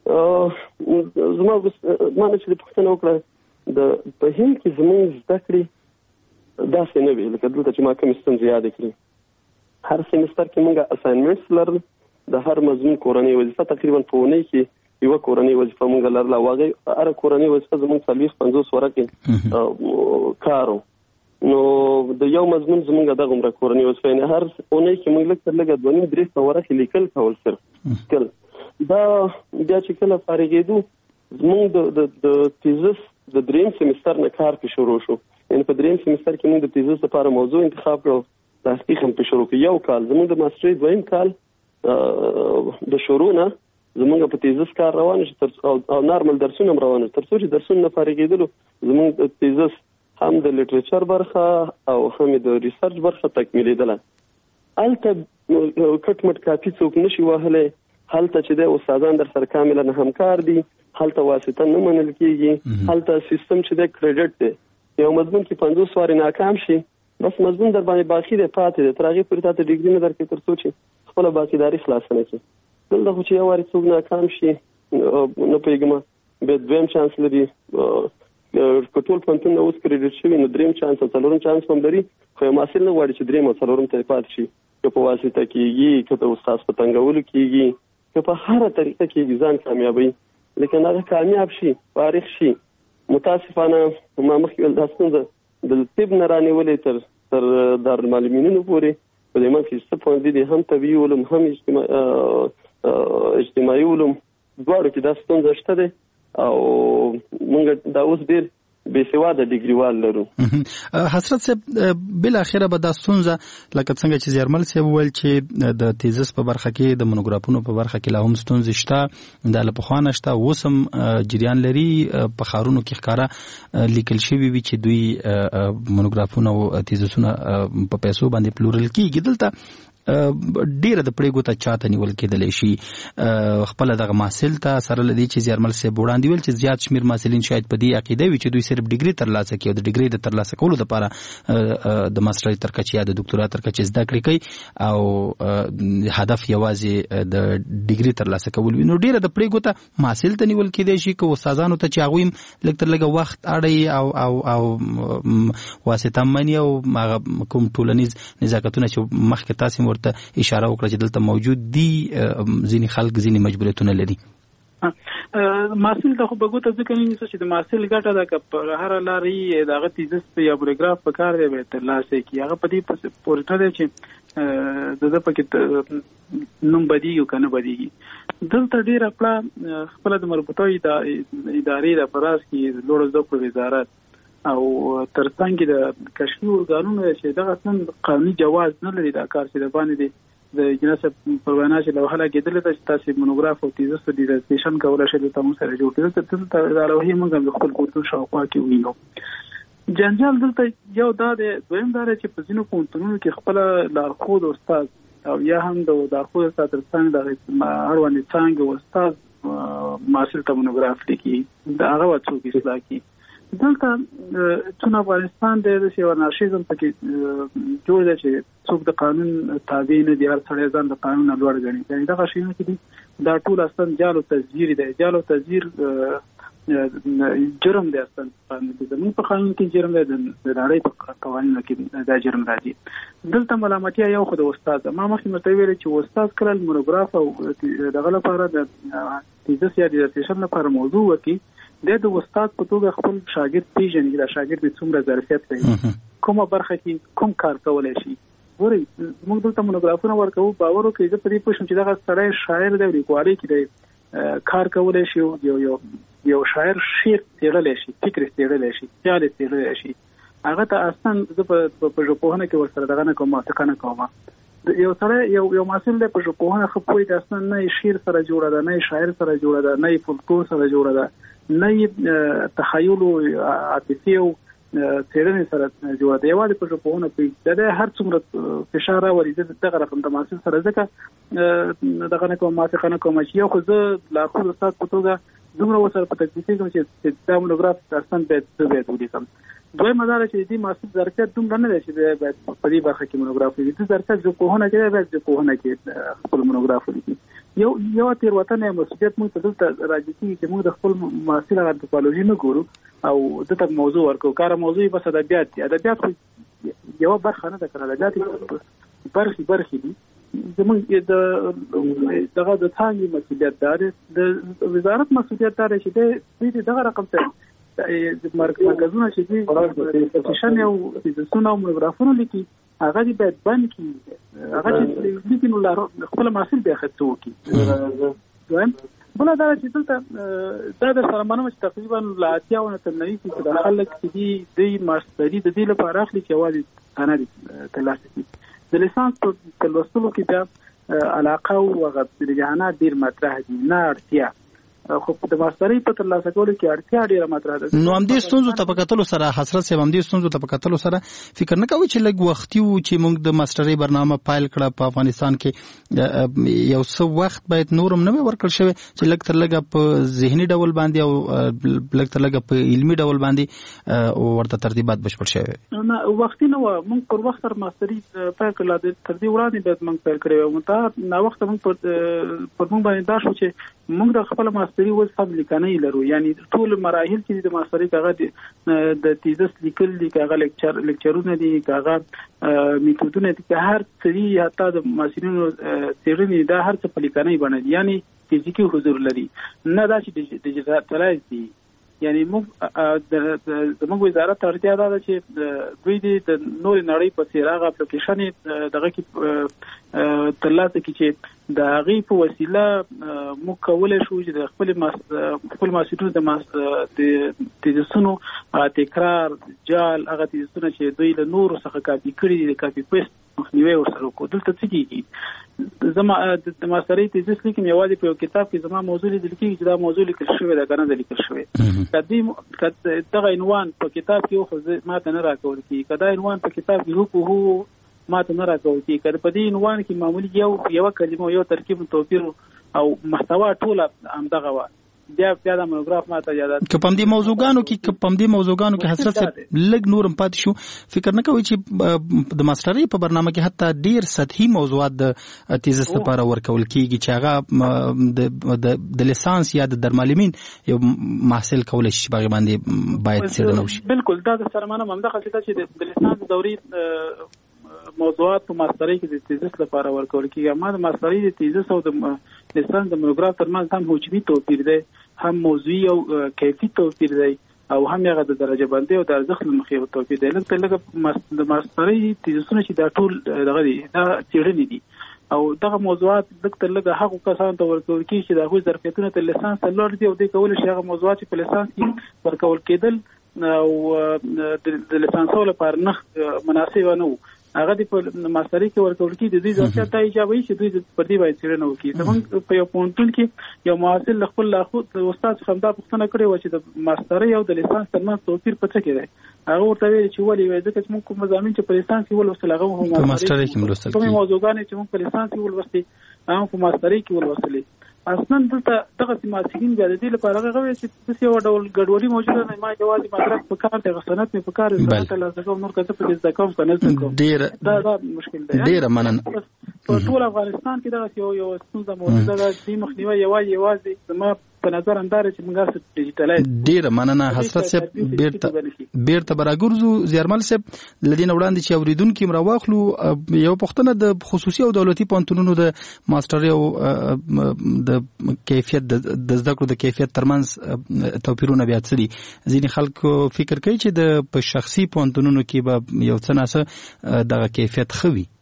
زما نه چې د پوښتنه وکړه په هند کې زموږ زده کړې داسې نه وي لکه دلته چې ما کومې ستونزې یادې کړې. هر سیمستر کې موږ اساینمنټس لرل، د هر مضمون کورنۍ وظیفه تقریبا په اونۍ کې یوه کورنۍ وظیفه موږ لرله او هغې هره کورنۍ وظیفه زموږ 40-50 ورقې کار و. نو د یو مضمون زمونږ دغه عمره کورنۍ وظیفه هر اونۍ کې موږ لږ تر لږه 2.5 ساعته لیکل کول صرف کل دا بیا چې کله فارغېدو زمونږ د تیزس د دریم سیمستر نه کار په شروع شو. ان په دریم سیمستر کې موږ د تیزس لپاره موضوع انتخاب کړو، تحقیق هم په شروع کړ. یو کال زمونږ د ماسترۍ دویم کال د شروع نه زمونږ په تیزس کار روان شو او نارمل درسونه هم روان تر څو چې درسونه نه فارغېدلو زمونږ د تیزس هم د لیټریچر برخه او هم د ریسرچ برخه تکمیلېدله. هلته کټ مټ کافي څوک نشي وهلی، هلته چې د استادان در سره کاملا همکار دي، هلته واسطه نه منل کیږي، هلته سیستم چې د کریډټ دی. یو مضمون کې 50 سواری ناکام شي بس مضمون در باندې باقی دی پاتې دی، تر هغې پورې تا ته ډیګري نه درکوي تر څو چې خپله باقیداري خلاصه نه کړي. دلته خو چې یو وارې څوک ناکام شي نه پوهېږم بیا دویم چانس لري. که ټول پوهنتونونه اوس کریډټ شوي نو دریم چانس او څلورم چانس هم لري، خو یو محصل نه غواړي چې دریم او څلورم ته پاتې شي. که په واسطه کېږي، که د استاد په تنګولو کېږي، که په هره طریقه کېږي ځان کامیابوي، لیکن هغه کامیاب شي فارغ شي. متاسفانه ما مخکې دا ستونزه د طب نه رانیولې تر دارالمعلمینونو پورې په دې منځ کې څه پوهنځي دي، هم طبیعي علوم هم اجتماعي علوم، دواړو کې دا ستونزه شته دی او موږ دا اوس ډېر بېسواده ډیګریوال لرو. حسرت صاحب بالاخره به دا ستونزه لکه څنګه چې زیارمل صاحب وویل چې د تیزس په برخه کې د مونوګرافونو په برخه کې لا هم ستونزې شته، دا له پخوا نه شته، اوس هم جریان لري. په ښارونو کې ښکاره لیکل شوي وي چې دوی مونوګرافونه او تیزسونه په پیسو باندې پلورل کېږي. دلته ډیره د پریګو ته چاته نیول کېدلی شي خپل دغه محصل ته سره لدی چې زیارمل صاحب وړاندې ویل چې زیات شمیر محصلین شاید په دې عقیده وي چې دوی صرف ډیګري ترلاسه کوي او د ډیګري د ترلاسه کولو لپاره د ماسترۍ تر کچې یا د ډاکټرا تر کچې زده کړې کوي او هدف یوازې د ډیګري ترلاسه کول وي. نو ډیره د پریګو ته محصل ته نیول کېدی شي که استادانو ته چې هغوی لږ تر لږه وخت اړوي او واسطه مني او کوم ټولنیز نزاکتونه چې مخکې تاسې ورته اشاره وکړه چې دلته موجود دي، ځینې خلک ځینې مجبوریتونه لري. محصل ته خو به ګوته ځکه نه نیسه چې د محصل ګټه ده که په هره لارې د هغه تیزس یا پروګراف په کار دی به یې ترلاسه کړي. هغه په دې پورې نه دی چې د ده پکې نوم بدیږي او که نه بدیږي. دلته ډېره کړه خپله د مربوطه ادارې د په راز کې لوړو زده کړو وزارت او تر څنګ د کشفي ارګانونو چې دغه اصلا قانوني جواز نه لري دا کار چې د باندې دی د جناس پر وینا چې لوحه لګېدلې ده چې تاسې مونوګراف او تیزس ته ډیزرټیشن کولی شئ دلته موږ سره جوړ کړي. دلته دا لوحې موږ هم د خپل کلتور شاوخوا کې وینو. جنجال دلته یو دا دی، دویم دا دی چې په ځینو پوهنتونونو کې خپله لارښود استاد او یا هم د لارښود استاد تر څنګ د اړوندې څانګې استاد محصل ته مونوګراف لیکي، د هغه به څوک اصلاح کړي. دلته چون افغانستان دی داسې یو انارشیزم پکې جوړ دی چې څوک د قانون تابع نه دي، هر سړی ځان د قانون نه لوړ ګڼي. یعنې دغه شیونه چې دي دا ټول اصلا جال او تزویر دی. جال او تزویر جرم دی اصلا زموږ په قانون کې جرم دی، د نړۍ په قوانینو کې دا جرم راځي. دلته ملامتیا یو خو د استاد، ما مخکې مرته ویلې چې استاد کله مونوګراف او دغه لپاره د تیزس یا ډیزرټیشن لپاره موضوع وکړي، د استاد په توګه خپل شاګرد پیژني چې دا شاګرد به څومره ظرفیت لري، کومه برخه کې کوم کار کولی شي. ګورئ موږ دلته مونوګرافونه ورکوو، باور وکړئ زه په دې پوه شم چې دغه سړی شاعر دی او لیکوالۍ کې دی کار کولی شي، یو شاعر شعر څېړلی شي، فکر څېړلی شي، خیال څېړلی شي. هغه ته اصلا زه په ژبپوهنه کې ورسره دغه نه کوم، موافقه نه کوم. یو سړی یو محصل دی په ژبپوهنه ښه پوهېږي اصلا نه یې شعر سره جوړه ده، نه یې شاعر سره جوړه ده، نه یې فولکلور سره جوړه ده، نه یې تخیل او عاطفي او څېړنې سره جوړه ده، یوازې په ژبپوهنه پوهېږي. دا هر څومره فشار راولي زه دغه رقم د محصل سره ځکه دغه نه کوم، موافقه نه کوم چې یو خو زه لارښود استاد په توګه دومره ورسره په تکلیف کېږم چې دا مونوګراف اصلا باید ولیکم. دویمه دا ده چې د دې محصل ظرفیت دومره نه دی چې باید په دې برخه کې مونوګراف ولیکي. د ظرفیت ژبپوهنه کې دی، باید ژبپوهنه کې خپل مونوګراف ولیکي. یو تېروتنه یا مسؤلیت موږ ته دلته راځي چې موږ د خپل محصل انتروپولوژي نه ګورو او دته موضوع ورکوو. کاره موضوع بس ادبیات دي، ادبیات خو یوه برخه نه ده که ادبیات برخې دي. زموږ دغه د څانګې مسؤلیت دا دی، د وزارت مسؤلیت دا دی چې دوی دغه رقم ته مرکزونه چې دي پټیشن او تیزسونه او مونوګرافونه لیکي هغه دې باید بند کړي هغه چې لیکي نو خپل محصول بیا خدمت وکړي بل دا چې دلته دا د سره منم چې تقریبا لا 80 تر 90 چې د خلک چې دی ماستری د دې لپاره اخلي چې والی انا دي تلاسي د لیسانس په لوستلو کې بیا علاقه او غوښتنه ډیر مطرح دي نه اړتیا خو د ماستری په ترلاسه کولو کې اړتیا ډیره مطرح ده نو هم دې ستونزو ته په کتلو سره حسرت صاحب هم دې ستونزو ته په کتلو سره فکر نه کوي چې لږ وختي وو چې موږ د ماستری برنامه فایل کړه په افغانستان کې یو څه وخت باید نورم نه ورکړل شوی چې لږ تر لږه په ذهني ډول باندې او لږ تر لږه په علمي ډول باندې ورته ترتیبات بشپړ شوی نه وختي نه موږ پر وخت تر ماستری فایل کړل تر دې وړاندې باید موږ فایل کړو مته نو وخت موږ پر موږ باندې دا شو چې موږ د خپل ماستری اوس هم لیکنه لرو یعنی ټول مراحل کې د ماستری کاغه د تیزس لیکل دي کاغه لیکچرونه دي کاغه میتودونه دي که هر څه حتی د ماشینونو څېړنې دا هر څه په لیکنه باندې یعنی فزیکی حضور لري نه دا چې ډیجیټلایز دي یعنی موږ وزارت اړتیا ده چې دوی د نور نړۍ په څیر هغه اپلیکیشن دغه کې ترلاسه کړي چې د هغې په وسیله موږ کولی شو چې د خپل محصولونو د تیزسونو تکرار جال هغه تیزسونه چې دوی له نورو څخه کاپي کړي دي د کاپي پیسټ مخنیوی ورسره وکړو دلته څه کېږي زما د ماستری تیزس لیکم یوازې په یو کتاب کې زما موضوع لیدل کېږي چې دا موضوع لیکل شوی ده که نه ده لیکل شوی که دغه عنوان په کتاب کې خو ما ته نه راکول کېږي که دا عنوان په کتاب کې هو ما ته نه راکول کېږي که په دې عنوان کې معمولي یوه کلمه یو ترکیب توپیر او محتوا ټوله همدغه وه بیا د مونوګراف ما ته یادات که په دې موضوعګانو کې حسرت لږ نورم پاتې شو فکر نه کوي چې د ماستری په برنامه کې حتی ډیر سطحي موضوعات د تیزس لپاره ورکول کیږي چې هغه د لیسانس یا د درمالمین یو محصل کولای شي باغ باندې باید څېړنه وشي بالکل دا د سره منم همدغه چې د لیسانس دورې موضوعات په ماستری کې د تیزس لپاره ورکول کیږي اما د ماستری د تیزس او د لیسانس د مونوګراف ترمنځ هم حجمي توپیر دی هم موضوعي او کیفي توپیر دی او هم هغه د درجه بندي او د ارزښت له مخې یو توپیر دی لکه د ماستری تیزسونه چې دا ټول دغه دي دا څېړنې دي او دغه موضوعات لکه لږه هغو کسانو ته ورکول کیږي چې د هغوی ظرفیتونه تر لیسانس ته لوړ دي او دوی کولی شي هغه موضوعات چې په لیسانس کې ورکول کېدل او د لیسانسو لپاره نه مناسب نه وو هغه د ماستری کې ورکول کېږي د دې ظرفیت ته ایجابوي چې دوی پر دې باید څېړنه وکړي زموږ په یو پوهنتون کې یو محصل له خپل لاخود استاد څخه دا پوښتنه کړې وه چې د ماستری او د لیسانس ترمنځ توپیر په څه کې دی هغه ورته ویل چې ولې وایي ځکه چې موږ کوم مضامین چې په لیسانس کې ولوستل هغه هم په ماستری کې ولوستل کومې موضوعګانې چې موږ په لیسانس کې ولوستې هغه په ماستری کې ولوستلې اصلا دلته دغه محصلین بیا د دې لپاره هغه وایي چې داسې یو ډول ګډوډي موجوده ده ما یوازې مدرک په کار دی سند مې په کار دی سند ترلاسه کوم نور که څه پکې زده کوم که نه زده کوم دا مشکل دی ډېره مننه په ټول افغانستان کې دغه یو ستونزه موجوده ده دې مخنیوی یوازې زما په نظر انداره چې موږ هر څه ډیجیټلایز ډېره مننه حسرت صاحب بیرته براګرځو زیارمل صاحب لدین وړاندې چې اوریدونکو مې راواخلو یو پوښتنه د خصوصي او دولتي پوهنتونونو د ماستری او د کیفیت د زده کړو د کیفیت ترمنځ توپیرونه بیا څه دي ځینې خلکو فکر کوي چې د په شخصي پوهنتونونو کې به یو څه ناڅه دغه کیفیت ښه وي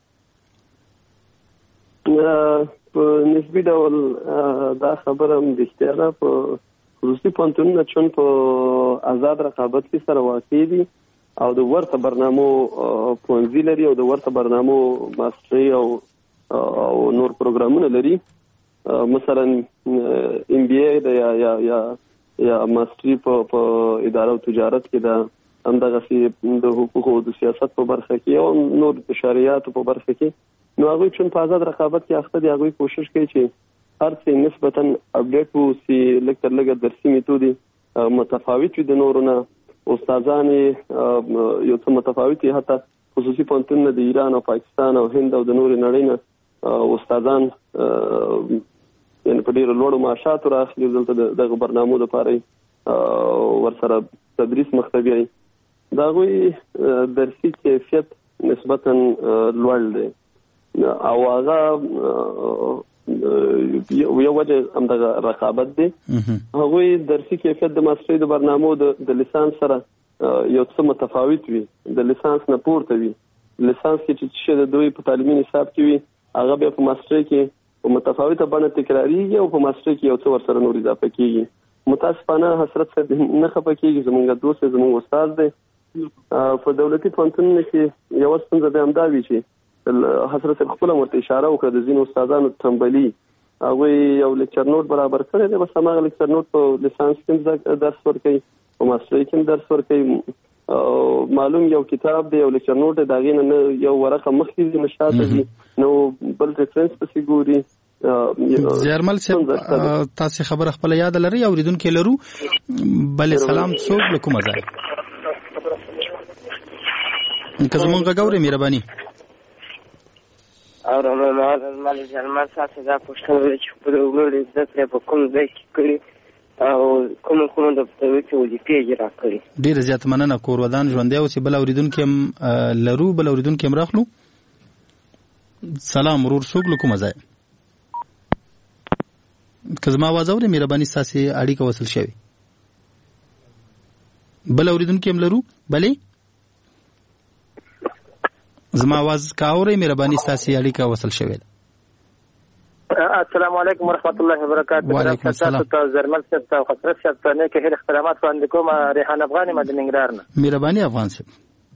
په نسبي ډول دا خبره هم رښتیا ده په خصوصي پوهنتونونه چون په آزاد رقابت کې سره واقع دي او د ورته برنامو پوهنځي لري او د ورته برنامو ماستري او نور پروګرامونه لري مثلا MBA د یا ماستري په اداره او تجارت کې ده همدغسې د حقوقو او د سیاست په برخه کې او نور د شریعاتو په برخه کې نو هغوی چون په آزاد رقابت کې اخته دي هغوی کوشش کوي چې هر څه نسبتا اپډیټ وسي لږ تر لږه درسي میتودې متفاوت وي د نورو نه استادان یو څه متفاوت دي حتی خصوصي پوهنتونونه د ایران او پاکستان او هند او د نورې نړۍ نه استادان یعنې په ډېرو لوړو معاشاتو راخلي دلته دغه برنامو دپاره ورسره تدریس مخته بیایي د هغوی درسي کیفیت نسبتا لوړ دی او هغه یو وجه همدغه رقابت دی. هغوی درسي کیفیت د ماسترۍ د برنامو د لیسانس سره یو څه متفاوت وي، د لیسانس نه پورته وي. لیسانس کې چې د دوی په تعلیمي نصاب کې وي هغه بیا په ماسترۍ کې په متفاوته بڼه تکراریږي او په ماسترۍ کې یو څه ورسره نور اضافه کیږي. متاسفانه حسرت صاحب نه خفه کیږي، زموږ دوست زموږ استاد دی. په دولتي پوهنتونونو کې یوه ستونزه بیا همدا وي چې حسرت صاحب خپله ورته اشاره وکړه د ځینو استادانو تنبلي. هغوی یو لیکچر نوټ برابر کړی دی، بس هماغه لیکچر نوټ په لیسانس کې درس ورکوي، په ماسترۍ کې درس ورکوي. معلوم یو کتاب دی، یو لیکچر نوټ دی، د هغې نه یو ورقه مخکې ځي نه شاته ځي، نو بل ریفرنس پسې ګوري. زیارمل صاحب تاسې خبره خپله یاده لرئ؟ اورېدونکي لرو. بلې سلام، څوک له کومه ځای؟ که زمونږ غږ اورئ مهرباني. مالې زیارمل صاحب دا پوښتنه ده چې خپلې وروڼې زده کړې په کوم ځای کې کړي او کومه د کې وظیفې اجرا کړي؟ ډېره زیاته مننه. کور ودان ژوندی اوسې. بل اورېدونکي هم لرو، بل اورېدونکي هم راخلو. سلام ورور، څوک له کومه ځای؟ که زما آواز اورئ مهرباني ستاسې اړیکه وصل شوې. بل اورېدونکي هم لرو. بلې زما آواز که اورئ مهرباني ستاسې اړیکه وصل شوې ده. السلام علیکم ورحمت الله وبرکاته. وعلیکم السلام. زرمل صاحب ته او حضرت صاحب ته نیک هیلې احترامات وړاندې کوم. ریحان افغان یم د ننګرهار نه. مهرباني افغان صاحب.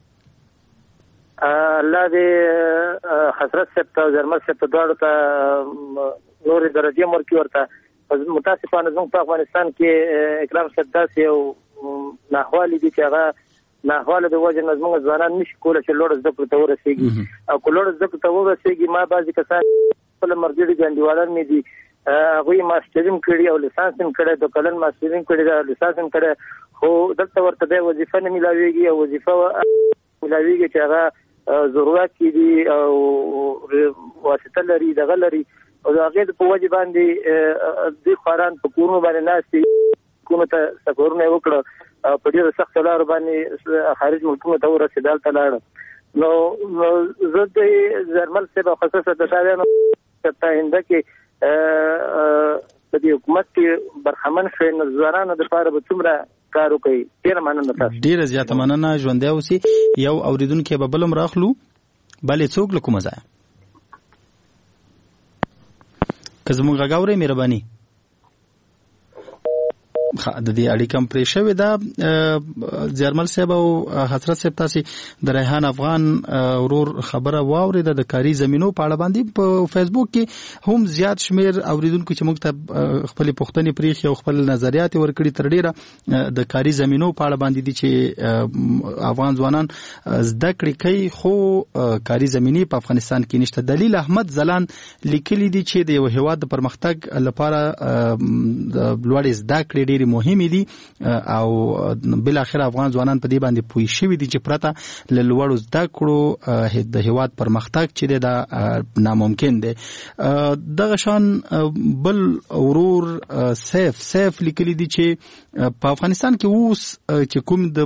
الله دې حضرت صاحب ته او زرمل صاحب ته دواړو ته نورې درجې ورکړي. ورته متاسفانه زموږ په افغانستان کې اکرام صاحب داسې یو ناخوالې دي چې هغه ناخواله د وجه نه زموږ ځوانان نشي کولی چې لوړ زده کړو ته ورسېږي. او که لوړ زده کړو ته ورسېږي، ما بعضې کسان خپله مرګري ګاونډیوالان مې دي، هغوی ماسټري هم کړي او لیسانس هم کړی، 2 کلن ماسټري هم کړې ده، لیسانس هم کړی، خو دلته ورته بیا وظیفه نه میلاویږي او وظیفه میلاویږي چې هغه ضرورت کې دي او واسطه لري، دغه لري، او د هغې په وجې باندې دوی خواران په کورونو باندې ناست دي، کورونو ته سفرونه یې وکړه، په ډېرو سختو لارو باندې خارج ملکونو ته ورسېدل ته لاړه. نو زه د زرمل صاحب او خصوصا د شاعرانو په آینده کې په دې حکومت کې برخمن شوی نو ځوانانو دپاره به څومره کار وکړي. ډېره مننه تاسو. ډېره زیاته مننه. ژوندی اوسئ. یو اورېدونکی به بل هم راخلو. بلې څوک له کومه ځایه؟ که زموږ غږ اورئ مهرباني. د دې اړیکه هم پرې شوې ده. زیارمل صاحب او حضرت صاحب تاسې د ریحان افغان ورور خبره واورېده د کاري زمینو په اړه باندې. په فیسبوک کې هم زیات شمېر اورېدونکو چې موږ ته خپلې پوښتنې پرېښي او خپل نظریات یې ورکړي تر ډېره د کاري زمینو په اړه باندې دي چې افغان ځوانان زده کړې کوي خو کاري زمینې په افغانستان کې نشته. دلیل احمد ځلان لیکلي دي چې د یو هېواد د پرمختګ لپاره لوړې زده کړې ډېرې مهمې دي او بل اخر افغان ځوانان په دې باندې پوه شوي دي چې پرته له لوړو زده کړو د هېواد پرمختګ چې دی دا ناممکن دی. دغه شان بل ورور سیف لیکلي دي چې په افغانستان کې اوس چې کوم د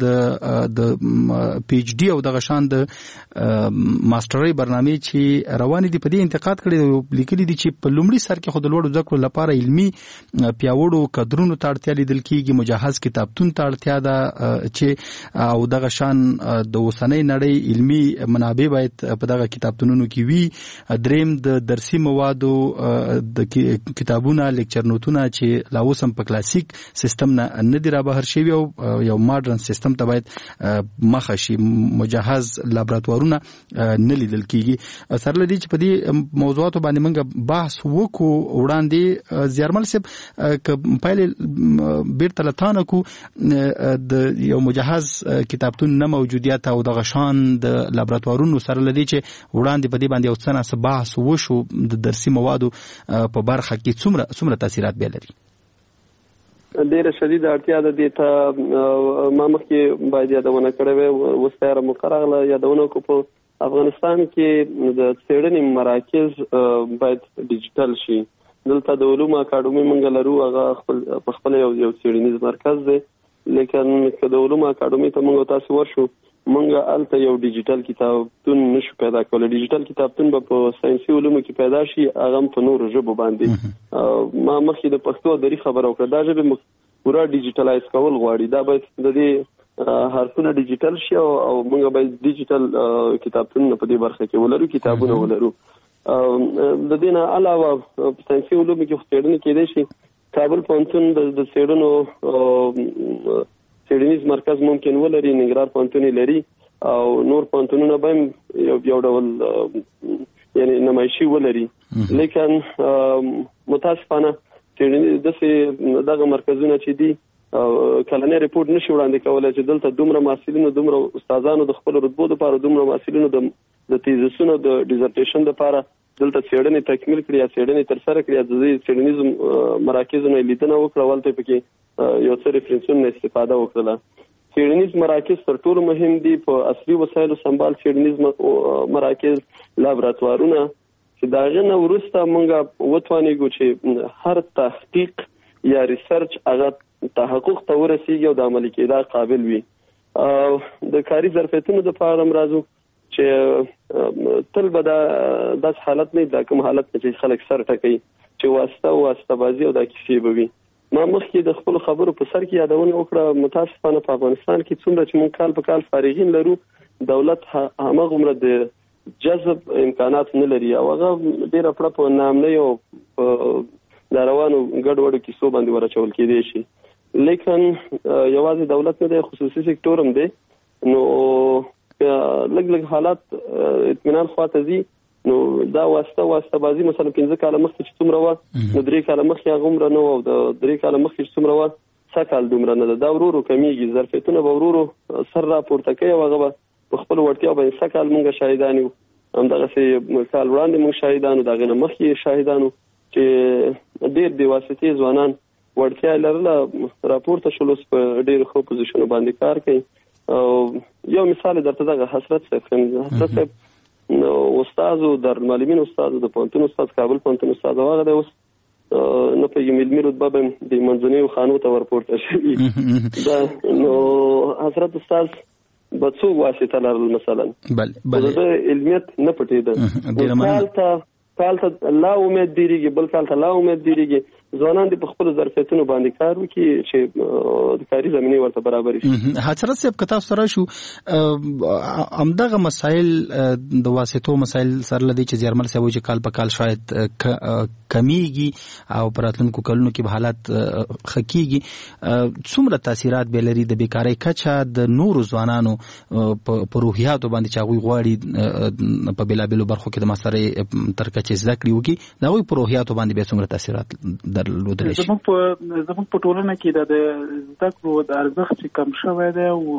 پی ایچ ډي او دغه شان د ماسترۍ برنامې چې روانې دي په دې انتقاد کړی دی. لیکلي دي چې په لومړي سر کې خو د لوړو زده کړو لپاره علمي پیاوړو کدرونو ته اړتیا لیدل کېږي، مجهز کتابتون ته اړتیا ده چې او دغه شان د اوسنۍ نړۍ علمي منابع باید په دغه کتابتونونو کې وي. دریم د درسي موادو د کتابونه لیکچر نوټونه چې لا اوس هم په کلاسیک سیستم نه دي رابهر شوي او یو ماډرن سیستم ته باید مخه شي. مجهز لابراتوارونه نه لیدل کېږي. سره له دې چې په دې موضوعاتو باندې موږ بحث وکړو وړاندې زیارمل صاحب که پایلې بیرته له تانه کو د یو مجهز کتابتون نه موجودیت او دغه شان د لابراتوارونو سره له دې چې وړاندې په دې باندې یو څه بحث وشو د درسي موادو په برخه کې څومره تاثیرات به لري؟ ډېره شدیده اړتیا ده دې ته. ما مخکې باید یادونه کړې وې، اوس تیاره موقع راغله یادونه وکړو. په افغانستان کې د څېړنې مراکز باید ډیجیټل شي. دلته د علومو اکاډمي موږ لرو، هغه خپل یو څېړنیز مرکز دی، لیکن که د علومو اکاډمي ته موږ تاسو ورشو مونږ الته یو ډیجیټل کتابتون نشو پیدا کولای. ډیجیټل کتابتون به په ساينسي علومو کې پیدا شي، هغه په نورو ژبو باندې. ما مخکې د پښتو دري خبره وکړه، دا ژبه پورا ډیجیټلایز کول غواړي. دا باید د دې هرڅونه ډیجیټل شي او موږ باید ډیجیټل کتابتون په دې برخه کې ولرو، کتابونه ولرو. د دې نه علاوه په ساينسي علومو کې څېړنې کېدای شي. کابل پوهنتون د څېړنو څېړنیز مرکز ممکن ولري، ننګرهار پوهنتون لري او نور پوهنتونونه به یو ډول یعنی نمایشي ولري. لیکن متاسفانه څېړنې داسې دغه مرکزونه چې دي کلنی ریپورت نشي وړاندې کولای چې دلته دومره محصلینو، دومره استادانو د خپل رتبو لپاره، دومره محصلینو د تیزسونو د ډیزرټیشن لپاره دلته څېړنې تکمیل کړي یا څېړنې ترسره کړي، د څېړنیزو مراکزونو لیدنه وکړه، ولته پکې یو څه ریفرنسونو استفاده وکړه. څېړنیز مراکز تر ټولو مهم دي په اصلي وسایلو سمبال څېړنیز مراکز، لابراتوارونه چې د هغې نه وروسته موږ وتوانېږو چې هر تحقیق یا ریسرچ هغه تحقق ته ورسیږي او د عملي کېدا قابل وي. د کاري ظرفیتونو دپاره هم راځو چې تل به داسې حالت نه دا کوم حالت چې خلک سر ټکوي چې واسطه بازي او دا کیسې به وي. ما مخکې د خپلو خبرو په سر کې یادونه وکړه، متاسفانه په افغانستان کې څومره چې موږ کال په کال فارغین لرو، دولت همغومره د جذب امکانات نه لري او هغه ډېره پړه په ناامنۍ او د روانو ګډوډو کیسو باندې ورچول کېدای شي. لیکن یوازې دولت نه دی، خصوصي سکتور هم دی. نو لږ حالات اطمینان خواته ځي. نو دا واسطه بازي مثلا 15 کاله مخکې چې څومره وه، نو 3 کاله مخکې هغه عمره نه وه، او د 3 کاله مخکې چې څومره وه، 100 کال دومره نه ده. دا ورو کمیږي، ظرفیتونه به ورو سر راپورته کوي او هغه به په خپل وړتیا باندې 100 کال مونږ شاهدان یو. همدغسې کال وړاندې مونږ شاهدان، د هغې نه مخکې شاهدان چې ډېر بې واسطې ځوانان وړتیا لرله راپورته شول، اوس په ډېرو ښه پوزیشنو باندې کار کوي. یو مثال درته دغه حسرت صاحب استاد او دارالمعلمین استاد، د پوهنتون استاد، کابل پوهنتون استاد، هغه دی اوس نه پوهېږم علمي رتبه به د منځنیو خانو ته ورپورته شوي. نو حضرت استاد به څوک واسطه لرل مثلا، د علمیت نه پټېده، کال ته لا امید ډېرېږي، بل کال ته لا امید ډېرېږي. ځوانان دې په خپلو ظرفیتونو باندې کار وکړي چې د کاري زمینې ورته برابرې شي. حضرت صاحب که تاسو سره شو همدغه مسایل د واسطو مسایل سره لدی چې زیارمل صاحب وایي چې کال په کال شاید کمیږي او په راتلونکو کلونو کې به حالات ښه کېږي، څومره تاثیرات به لري د بیکارۍ کچه د نورو ځوانانو په روحیاتو باندې چې هغوی غواړي په بېلابېلو برخو کې د ماسترۍ تر کچې زده کړې وکړي، د هغوی په روحیاتو باندې بیا څومره تاثیرات درلودلی شي؟ زموږ په ټولنه کې د زده کړو د ارزښت چې کم شوی دی او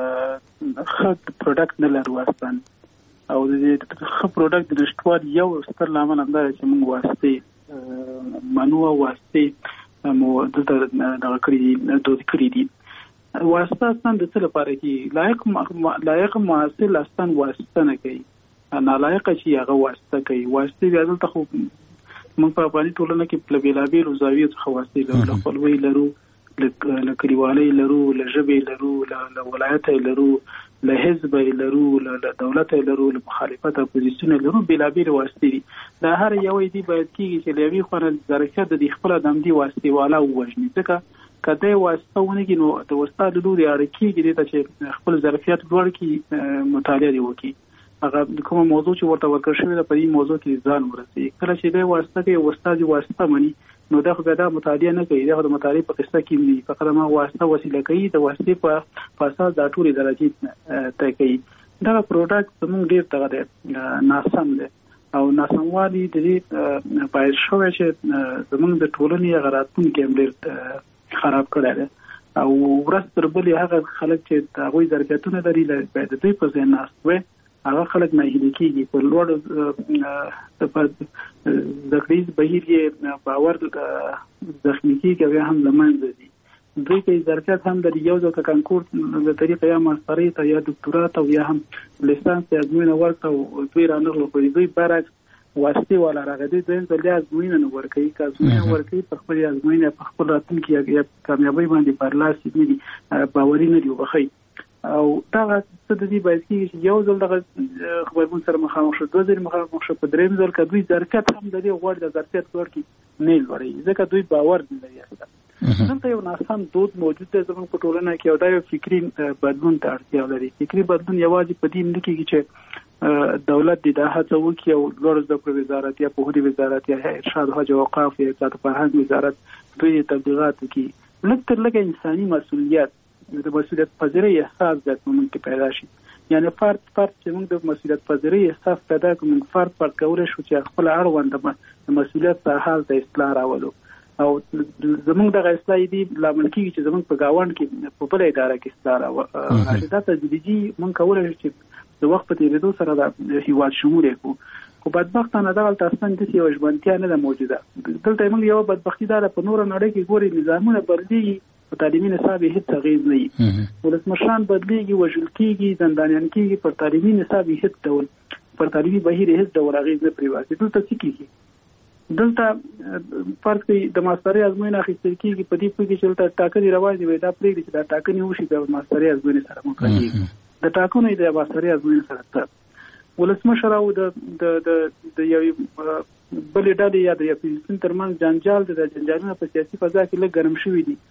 ښه پروډکټ نه لرو اصلا، او د دې ښه پروډکټ د نشتوالي یو ستر لامل همدا دی چې موږ واسطې منو او واسطې مو دلته دغه کړي دي، دود کړي دي. واسطه اصلا د څه لپاره کې لایق محصل اصلا واسطه نه کوي، نالایقه چې هغه واسطه کوي. واسطې بیا دلته خو موږ په افغاني ټولنه کې له بېلابېلو زاویو څخه واسطې لرو، له خپلوۍ لرو، له کلیوالۍ لرو، له ژبې لرو، له ولایته لرو، له حزبه لرو، له دولته لرو، له مخالفت اپوزیسیون لرو، بېلابېلې واسطې دي. دا هر یوې دي باید کېږي چې له یوې خوا نه ظرفیت د دې خپله د همدې واسطې والا ووژني، ځکه که دی واسطه ونه کړي نو د استاد له لورې اړه کېږي دې ته چې خپل ظرفیت لوړ کړي، مطالعه دې وکړي، هغه کومه موضوع چې ورته ورکړل شوې ده په دې موضوع کې ځان ورسوي. کله چې دی واسطه کوي، استاد یې واسطه مني، نو دا خو بیا دا مطالعه نه کوي، دا خو د مطالعې په قصه کې نه، فقط ما واسطه وسیله کوي، د واسطې په اساس دا ټولې درجې طی کوي. دغه پروډکټ زموږ ډېر دغه دی ناسم دی او ناسموالي د دې باید شوی چې زموږ د ټولنې هغه راتلونکی هم ډېر خراب کړی دی، او ورځ تر بلې هغه خلک چې د هغوی ظرفیتونه لري باید د دوی په ځای ناست وي، هغه خلک ناهیلي کېږي، په لوړ زده کړیز بهیر یې باور زخمي کېږي او یا هم له منځه ځي. دوی کې ظرفیت هم لري، یو ځل که کانکور له طریقه یا ماسترۍ ته یا دکتورا ته یا هم لیسانس ته ازموینه ورکړه او دوی رانغلو، خو دوی برعکس واسطې والا راغی، دوی دویم ځل یا ازموینه نه ورکوي، که ازموینه ورکوي په خپلې ازموینې په خپل راتلونکي یا کامیابۍ باندې برلاسي نه دي، باوري نه دي وبښئ. او دا څه د دې باید کېږي یو ځل دغه خبرګون سره مخامخ شو، 2 ځل مخامخ شو، په درېیم ځل که دوی ظرفیت هم د دې غواړي د ظرفیت لوړ کړي نه لوړوي، ځکه دوی باور نه لري. دلته یو ناسم دود موجود دی زموږ په ټولنه کې، او دا یو فکري بدلون ته اړتیا لري. فکري بدلون یوازې په دې نه کېږي چې دولت د دا هڅه وکړي او لوړ زده کړو وزارت یا پوهنې وزارت یا ارشاد حج او اوقاف یا اطلاعات فرهنګ وزارت دوی تبلیغات وکړي. لږ تر لږه انساني مسؤلیت، د مسؤلیت پذیرۍ احساس باید موږ کې پیدا شي. یعنی فرد چې موږ د مسؤلیت پذیرۍ احساس پیدا کړو، موږ فرد کولی شو چې خپل اړوند د مسؤلیت په حال ته اصلاح راولو. او زمونږ دغه اصلاح دي لامل کېږي چې زمونږ په ګاونډ کې په بله اداره کې اصلاح راشي. دا تدریجي موږ کولی شو چې د وخت په تېرېدو سره د هېواد شمول یې کړو، خو بدبختانه دغلته اصلا داسې یوه ژمنتیا نه ده موجوده. دلته موږ یوه بدبختي دا ده، په نوره نړۍ کې ګوري نظامونه بدلېږي، په تعلیمي نصاب یې هېڅ اغېز نه وي، ولسمشران بدلېږي، وژل کېږي، زندانیان کېږي، پر تعلیمي نصاب یې هېڅ ډول، پر تعلیمي بهیر یې هېڅ ډول اغېز نه پرې واچي. دلته څه کېږي؟ دلته فرض کړئ د ماسترۍ ازموینه اخیستل کېږي، په دې پوه کې چې دلته ټاکنې روانې وي، دا پرېږدي چې دا ټاکنې وشي د ماسترۍ ازموینې سره مقایسه کېږي. د ټاکنو د ماسترۍ ازموینې سره څه ولسمشر او د یوې بلې ډلې یا د اپوزیسیون ترمنځ جنجال دی، د جنجالونه په سیاسي فضا کې لږ ګرم شوي دي.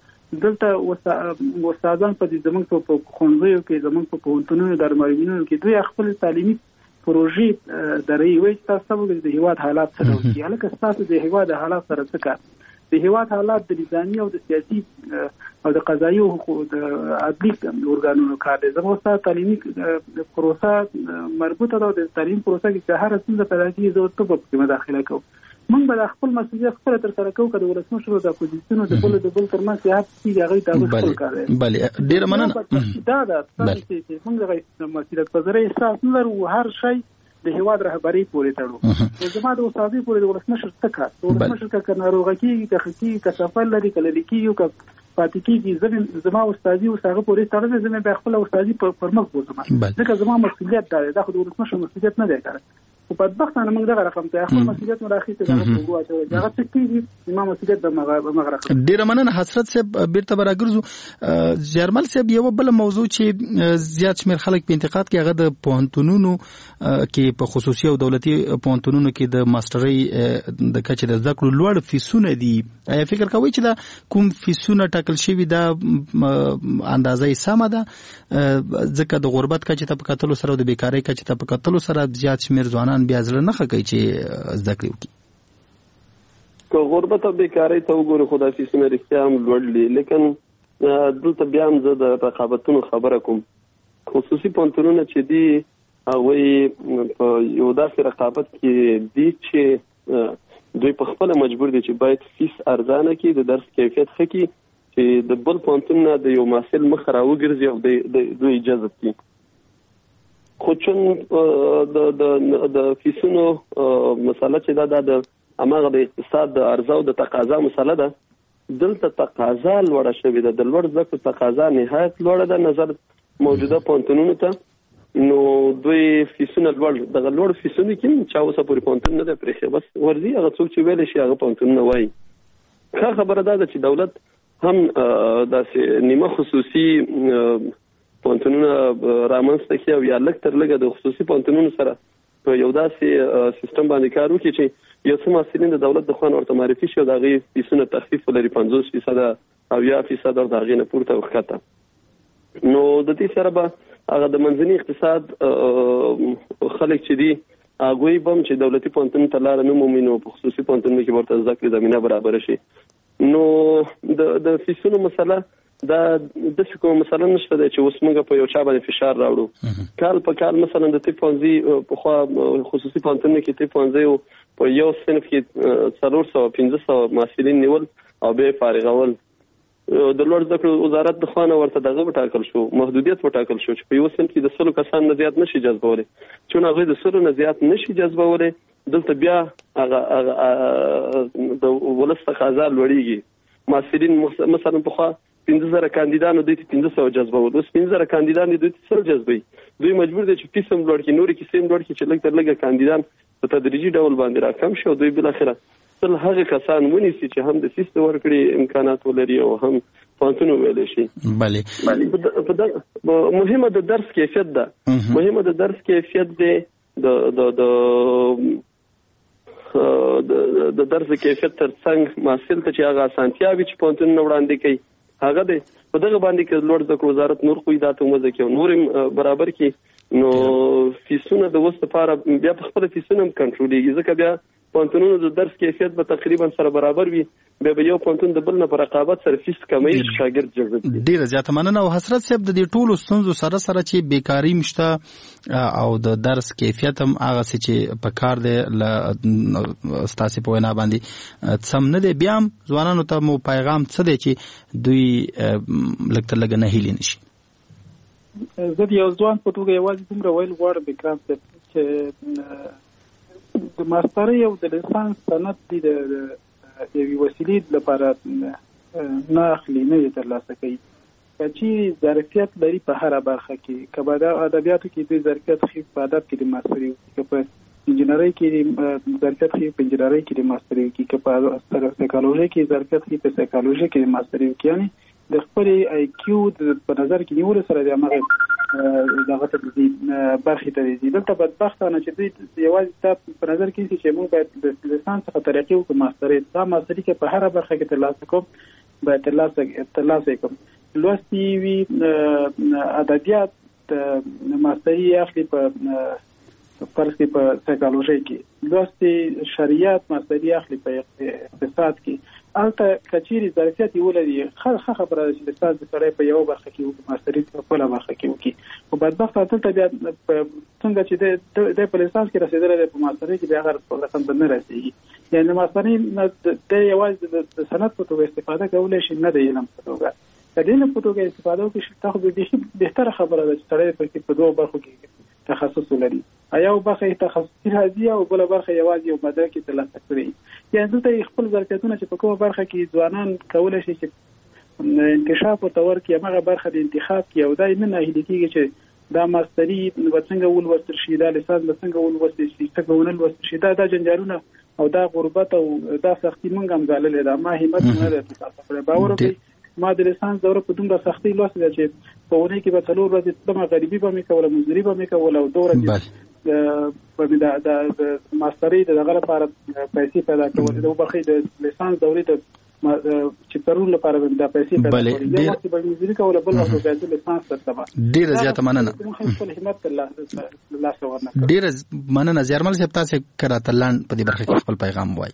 دلته استادان په دې زموږ په ښوونځیو کې، زموږ په پوهنتونونو درمعلمینونو کې دوی خپل تعلیمي پروژې درې وایي چې تاسو وګورئ د هېواد حالات څه ډول دي. هلکه ستاسو د هېواد د حالات سره څه کار؟ د هېواد حالات د نظامي او د سیاسي او د قضایي او د عدلي ارګانونو کار دی. زموږ ستا تعلیمي پروسه مربوطه ده، د تعلیم پروسه کې چې هره ستونزه پیدا کېږي زه ورته په کې مداخله کوم. موږ به د خپل مسؤلیت خپله ترسره کوو، که د ولسمشرو د اپوزیسیونو د بل ترمنځ صحت کېږي هغوی ته هغوی خپل کار دی. بلې ډېره مننه. دا ده چې موږ دغه مسؤلیت پذیرۍ احساس نه لرو، هر شی د هېواد رهبرۍ پورې تړو. زما د استادۍ پورې د ولسمشر څه کار؟ د ولسمشر که ناروغه کېږي، که ښه کېږي، که سفر لري، که لرې کېږي، که پاتې کېږي، زما استادي اوس هغه پورې تړلی، زه مې بیا خپله استادي پر مخ بوځم، ځکه زما مسؤلیت دا دی. دا خو د ولسمشر مسؤلیت نه دی کار. خو بدبختانه موږ دغه رقم ته خپل مسؤلیت مو راخیستې، دغه په اوږو اچولی، هغه څه کېږي زما مسؤلیت به مغه رقم. ډېره مننه حسرت صاحب. بیرته به راګرځو. جرمل صاحب، یوه بله موضوع چې زیات شمېر خلک په انتقاد کې، هغه د پوهنتونونو کې په خصوصي او دولتي پوهنتونونو کې د ماسټرۍ د کچې د زده کړو لوړ فیسونه دي. آیا فکر کوئ چې دا کوم فیسونه ټاکل شوي دا اندازه یې سمه ده؟ ځکه د غربت کچې ته په کتلو سره او د بیکارۍ کچې ته په کتلو سره زیات شمېر ځوانان بیا زړه نه ښه کوي چې زده کړې وکړي. که غربت او بیکارۍ ته وګورو، خو دا فیسونه رښتیا هم لوړ دي، لیکن دلته بیا هم زه د رقابتونو خبره کوم. خصوصي پوهنتونونه چې دي هغوی په یو داسې رقابت کې دي چې دوی په خپله مجبور دي چې باید فیس ارزانه کړي، د درس کیفیت ښه کړي، چې د بل پوهنتون نه د یو محصل مخ راوګرځي او دوی جذب کړي. خو چون د فیسونو مسله چې دا د هماغه د اقتصاد د عرضه او د تقاضا مسله ده، دلته تقاضا لوړه شوې ده، د لوړ زده کړو تقاضا نهایت لوړه ده نظر موجوده پوهنتونونو ته. نو دوی فیسونه لوړ، دغه لوړ فیسونه کې چا اوسه پورې پوهنتون نه دی پرېښی، بس ورځي هغه څوک چې ویلی شي هغه پوهنتونونه وایي. ښه خبره دا ده چې دولت هم داسې نیمه خصوصي پوهنتونونه رامنځته کړي او یا لږ تر لږه د خصوصي پوهنتونونو سره په یو داسې سیستم باندې کار وکړي چې یو څه محصلین د دولت د خوا نه ورته معرفي شي او د هغې فیسونه تخفیف ولري، 50% او 10% د هغې نه پورته او ښکته. نو د دې سره به هغه د منځني اقتصاد خلک چې دي هغوی به هم چې دولتي پوهنتون ته لاره نه مومي، نو په خصوصي پوهنتونونو کې ورته زده کړې زمینه برابره شي. نو د فیسونو مسله دا داسې کومه مسله نشته دی چې اوس موږ په یو چا باندې فشار راوړو. کال په کال مثلا د طب پوهنځي پخوا خصوصي پوهنتونونو کې طب پوهنځیو په یو صنف کې 400-500 محصلین نیول او بیا یې فارغول. د لوړ زده کړو وزارت د خوا نه ورته دغه وټاکل شو، محدودیت وټاکل شو چې په یو صنف کې د 100 کسان نه زیات نشي جذبولی. چون هغوی د 100 نه زیات نشي جذبولی، دلته بیا هغه د ولس تقاضا لوړېږي. محصلین مثلا پخوا 15,000 کاندیدانو دوی ته 1500 جذبول، اوس 15,000 کاندیدان دوی ته 100 جذبوي. دوی مجبور دي چې فیس هم لوړ کړي، نورې کیسې هم لوړ کړي چې لږ تر لږه کاندیدان په تدریجي ډول باندې راکم شي او دوی بالاخره تل هغه کسان ونیسي چې هم د فیس ورکړي امکانات ولري او هم پوهنتون ویل شي. بله مهمه د درس کیفیت ده. مهمه د درس کیفیت دی د درس کیفیت ترڅنګ محصل ته چې هغه اسانتیاوي چې پوهنتون وړاندې کوي هغه دی په دغه باندې کې لوړ زده کړو وزارت نور قیدات ومزه کوي نور برابر کی نو فیسونه د وسط لپاره بیا په خپل فیسونه کنټرولېږي ځکه بیا پوهنتونونو د درس کیفیت به تقریبا سره برابر وي به یو پوهنتون د بل نه پر رقابت سره فیس کموي شاګرد جذب دي. ډیره زیاته مننه. او حضرت صاحب د دې ټولو ستونزو سره چې بیکاری مشته او د درس کیفیت هم هغه چې په کار دی ستاسو په وینا باندې سم نه دی بیا هم ځوانانو ته مو پیغام څه دی چې دوی لږ نه هیلي نشي؟ زه د یو ځوان په توګه یوازې دومره ویل غواړم اکرام صاحب چې د ماسترۍ او د لیسانس سند دي د یوې وسیلې لپاره نه اخلي نه یې ترلاسه کوي. که چیرې ظرفیت لري په هره برخه کې که په ادبیاتو کې دوی ظرفیت ښي په ادب کې د ماسترۍ وکړي که په انجینرۍ کې ظرفیت ښي په انجینرۍ کې د ماسترۍ وکړي که په سایکالوژي کې ظرفیت ښي په سایکالوژي کې د ماسترۍ وکړي. یعنی د خپل آی کیو په نظر کې نیول سره د هغه دغه ته برخې ته دي. دلته بدبختانه چې دوی یوازې په نظر کې چې موږ باید د لیسانس څخه ترقي وکړو ماسترۍ کې په هره برخه کې ترلاسه کوم باید ترلاسه کوم. لوستي وي ادبیات ماسترۍ اخلي په فرض کې په سایکالوژي کې لوستي شریعت ماسترۍ اخلي په اقتصاد کې البته کچيري ظرفیت ولري خبره ده چې د استاد سره په یو برخه کې ماسترۍ په بل برخه کې وکي او بدبخت ته بیا څنګه چې د په لیسانس کې رسیدلې په ماسترۍ کې بیا هغه په رقم نه رسیږي. یعنی ماسترۍ د یوازې د سند په توګه استفاده کولای شي نه د علم په توګه د علم په توګه استفاده وکړي تاسو به بهتره خبره ده چې سره په دوه برخو کې تخصص ولري. یو برخه تخصصي راځي او بل برخه یوازې یو مدرک کې ترلاسه کړي. یعنی دلته خپل ظرفیتونه چې په کومه برخه کې ځوانان کولای شي چې انکشاف او تور کې هغه برخه د انتخاب کې او دای نه هیله کېږي چې دا ماسترۍ وڅنګه ولوستل شي دا لیسانس وڅنګه ولوستل شي څنګه ولوستل شي دا جنجالونه او دا غربت او دا سختي مونږ هم ځاللې دا ما همت نه لري تاسو په باور وکړئ ما د لیسانس دوره په دومره سختي لوستل چې په ونه کې به څلور ورځې تمه غریبي به مې کوله مزدوري به مې کوله او دوره په د ماسترۍ دغه لپاره پیسې پیدا کول د وبخې د لیسانس دورې ته چې پرون لپاره د پیسې پیدا کول د وخت به مزدوري کوله بل وخت د لیسانس ترتبه ډیره زیاته مننه. خپل همت الله ورنه ډیره مننه. زیارمل صاحب تاسو کړه په دې برخه کې خپل پیغام وایي.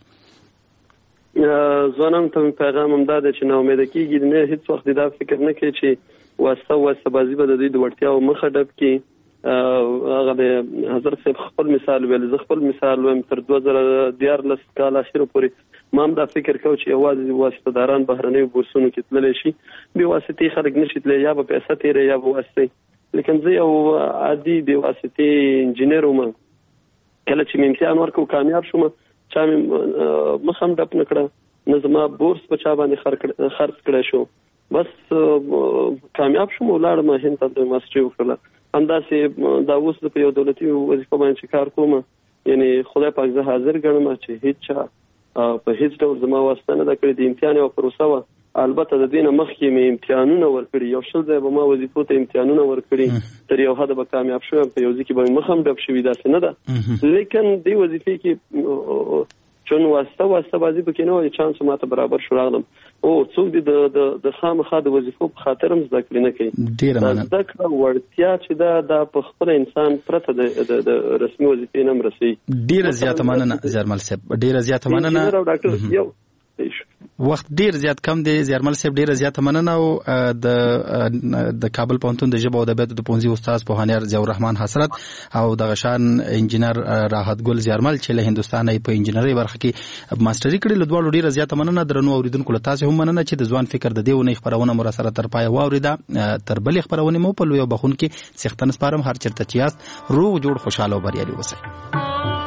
ځوانان ته پیغام هم دا دی چې نا امید کېږي نه هیڅ وخت دا فکر نه کوي چې واسطه بازی به د دوی د وړتیاو مخه ډب کړي. هغه د حضرت صاحب خپل مثال ویل زه خپل مثال وایم تر 2014 کال اخر پورې ما هم دا فکر کوم چې یوازې واسطه داران بهرنۍ بورسونو کې تللی شي به واسطې خلک نشي تللی یا به پیسې تیرې یا به واسطې. لیکن زه یو عادي به واسطې انجینر وم کله چې امتحان ورکو کامیاب شوم چا مخم ډپ نکړه نه زما بورس په چا باندې خرڅ کړی شو بس کامیاب شوم ولاړم هند ته ماستري وکړه. همداسې دا اوس د یو دولتي وظیفه باندې کار کوم یعنی خدای پاک زه حاضر ګڼم چې هیڅ په هیڅ ډول زما واسطه نه کړې د امتحان او پروسه و البته د دینه مخکې مې امتحانونه ورکړي یو شل ځای به ما وظیفو ته امتحانونه ورکړي تر یو حد به کامیاب شوم په یو ځکه به مخم ډب شوی داسې نه ده. لیکن دی وظیفې کې چون واسطه بازی پکې نه وای چانس ماته برابر شو راغلم او څوک دې د خامخا د وظیفو په خاطر هم زده کړی نه کوي. ډیره مننه. زده کړه وړتیا چې دا په خپل انسان پرته د رسمي وظیفې نه مرسي. ډیره زیاته مننه زیارمل صاحب ډیره زیاته مننه. یو وخت ډیر زیات کم دی زیارمل صاحب ډیره زیاته مننه او د کابل پوهنتون د ژبه او ادبیاتو د پوهنځي استاد پوهانیار ضیاء الرحمن حسرت او د غشان انجینر راحت ګل زیارمل چې له هندستان په انجینرۍ برخه کې ماستري کړي له دوه ډیره زیاته مننه. درنو اوریدونکو له تاسو هم مننه چې د ځوان فکر د دیونه خبرونه مر سره تر پای واوریده تر بل خبرونه مو په لوی بخون کې سختن سپارم هر چرته چیاست روغ جوړ خوشاله او بریالي اوسئ.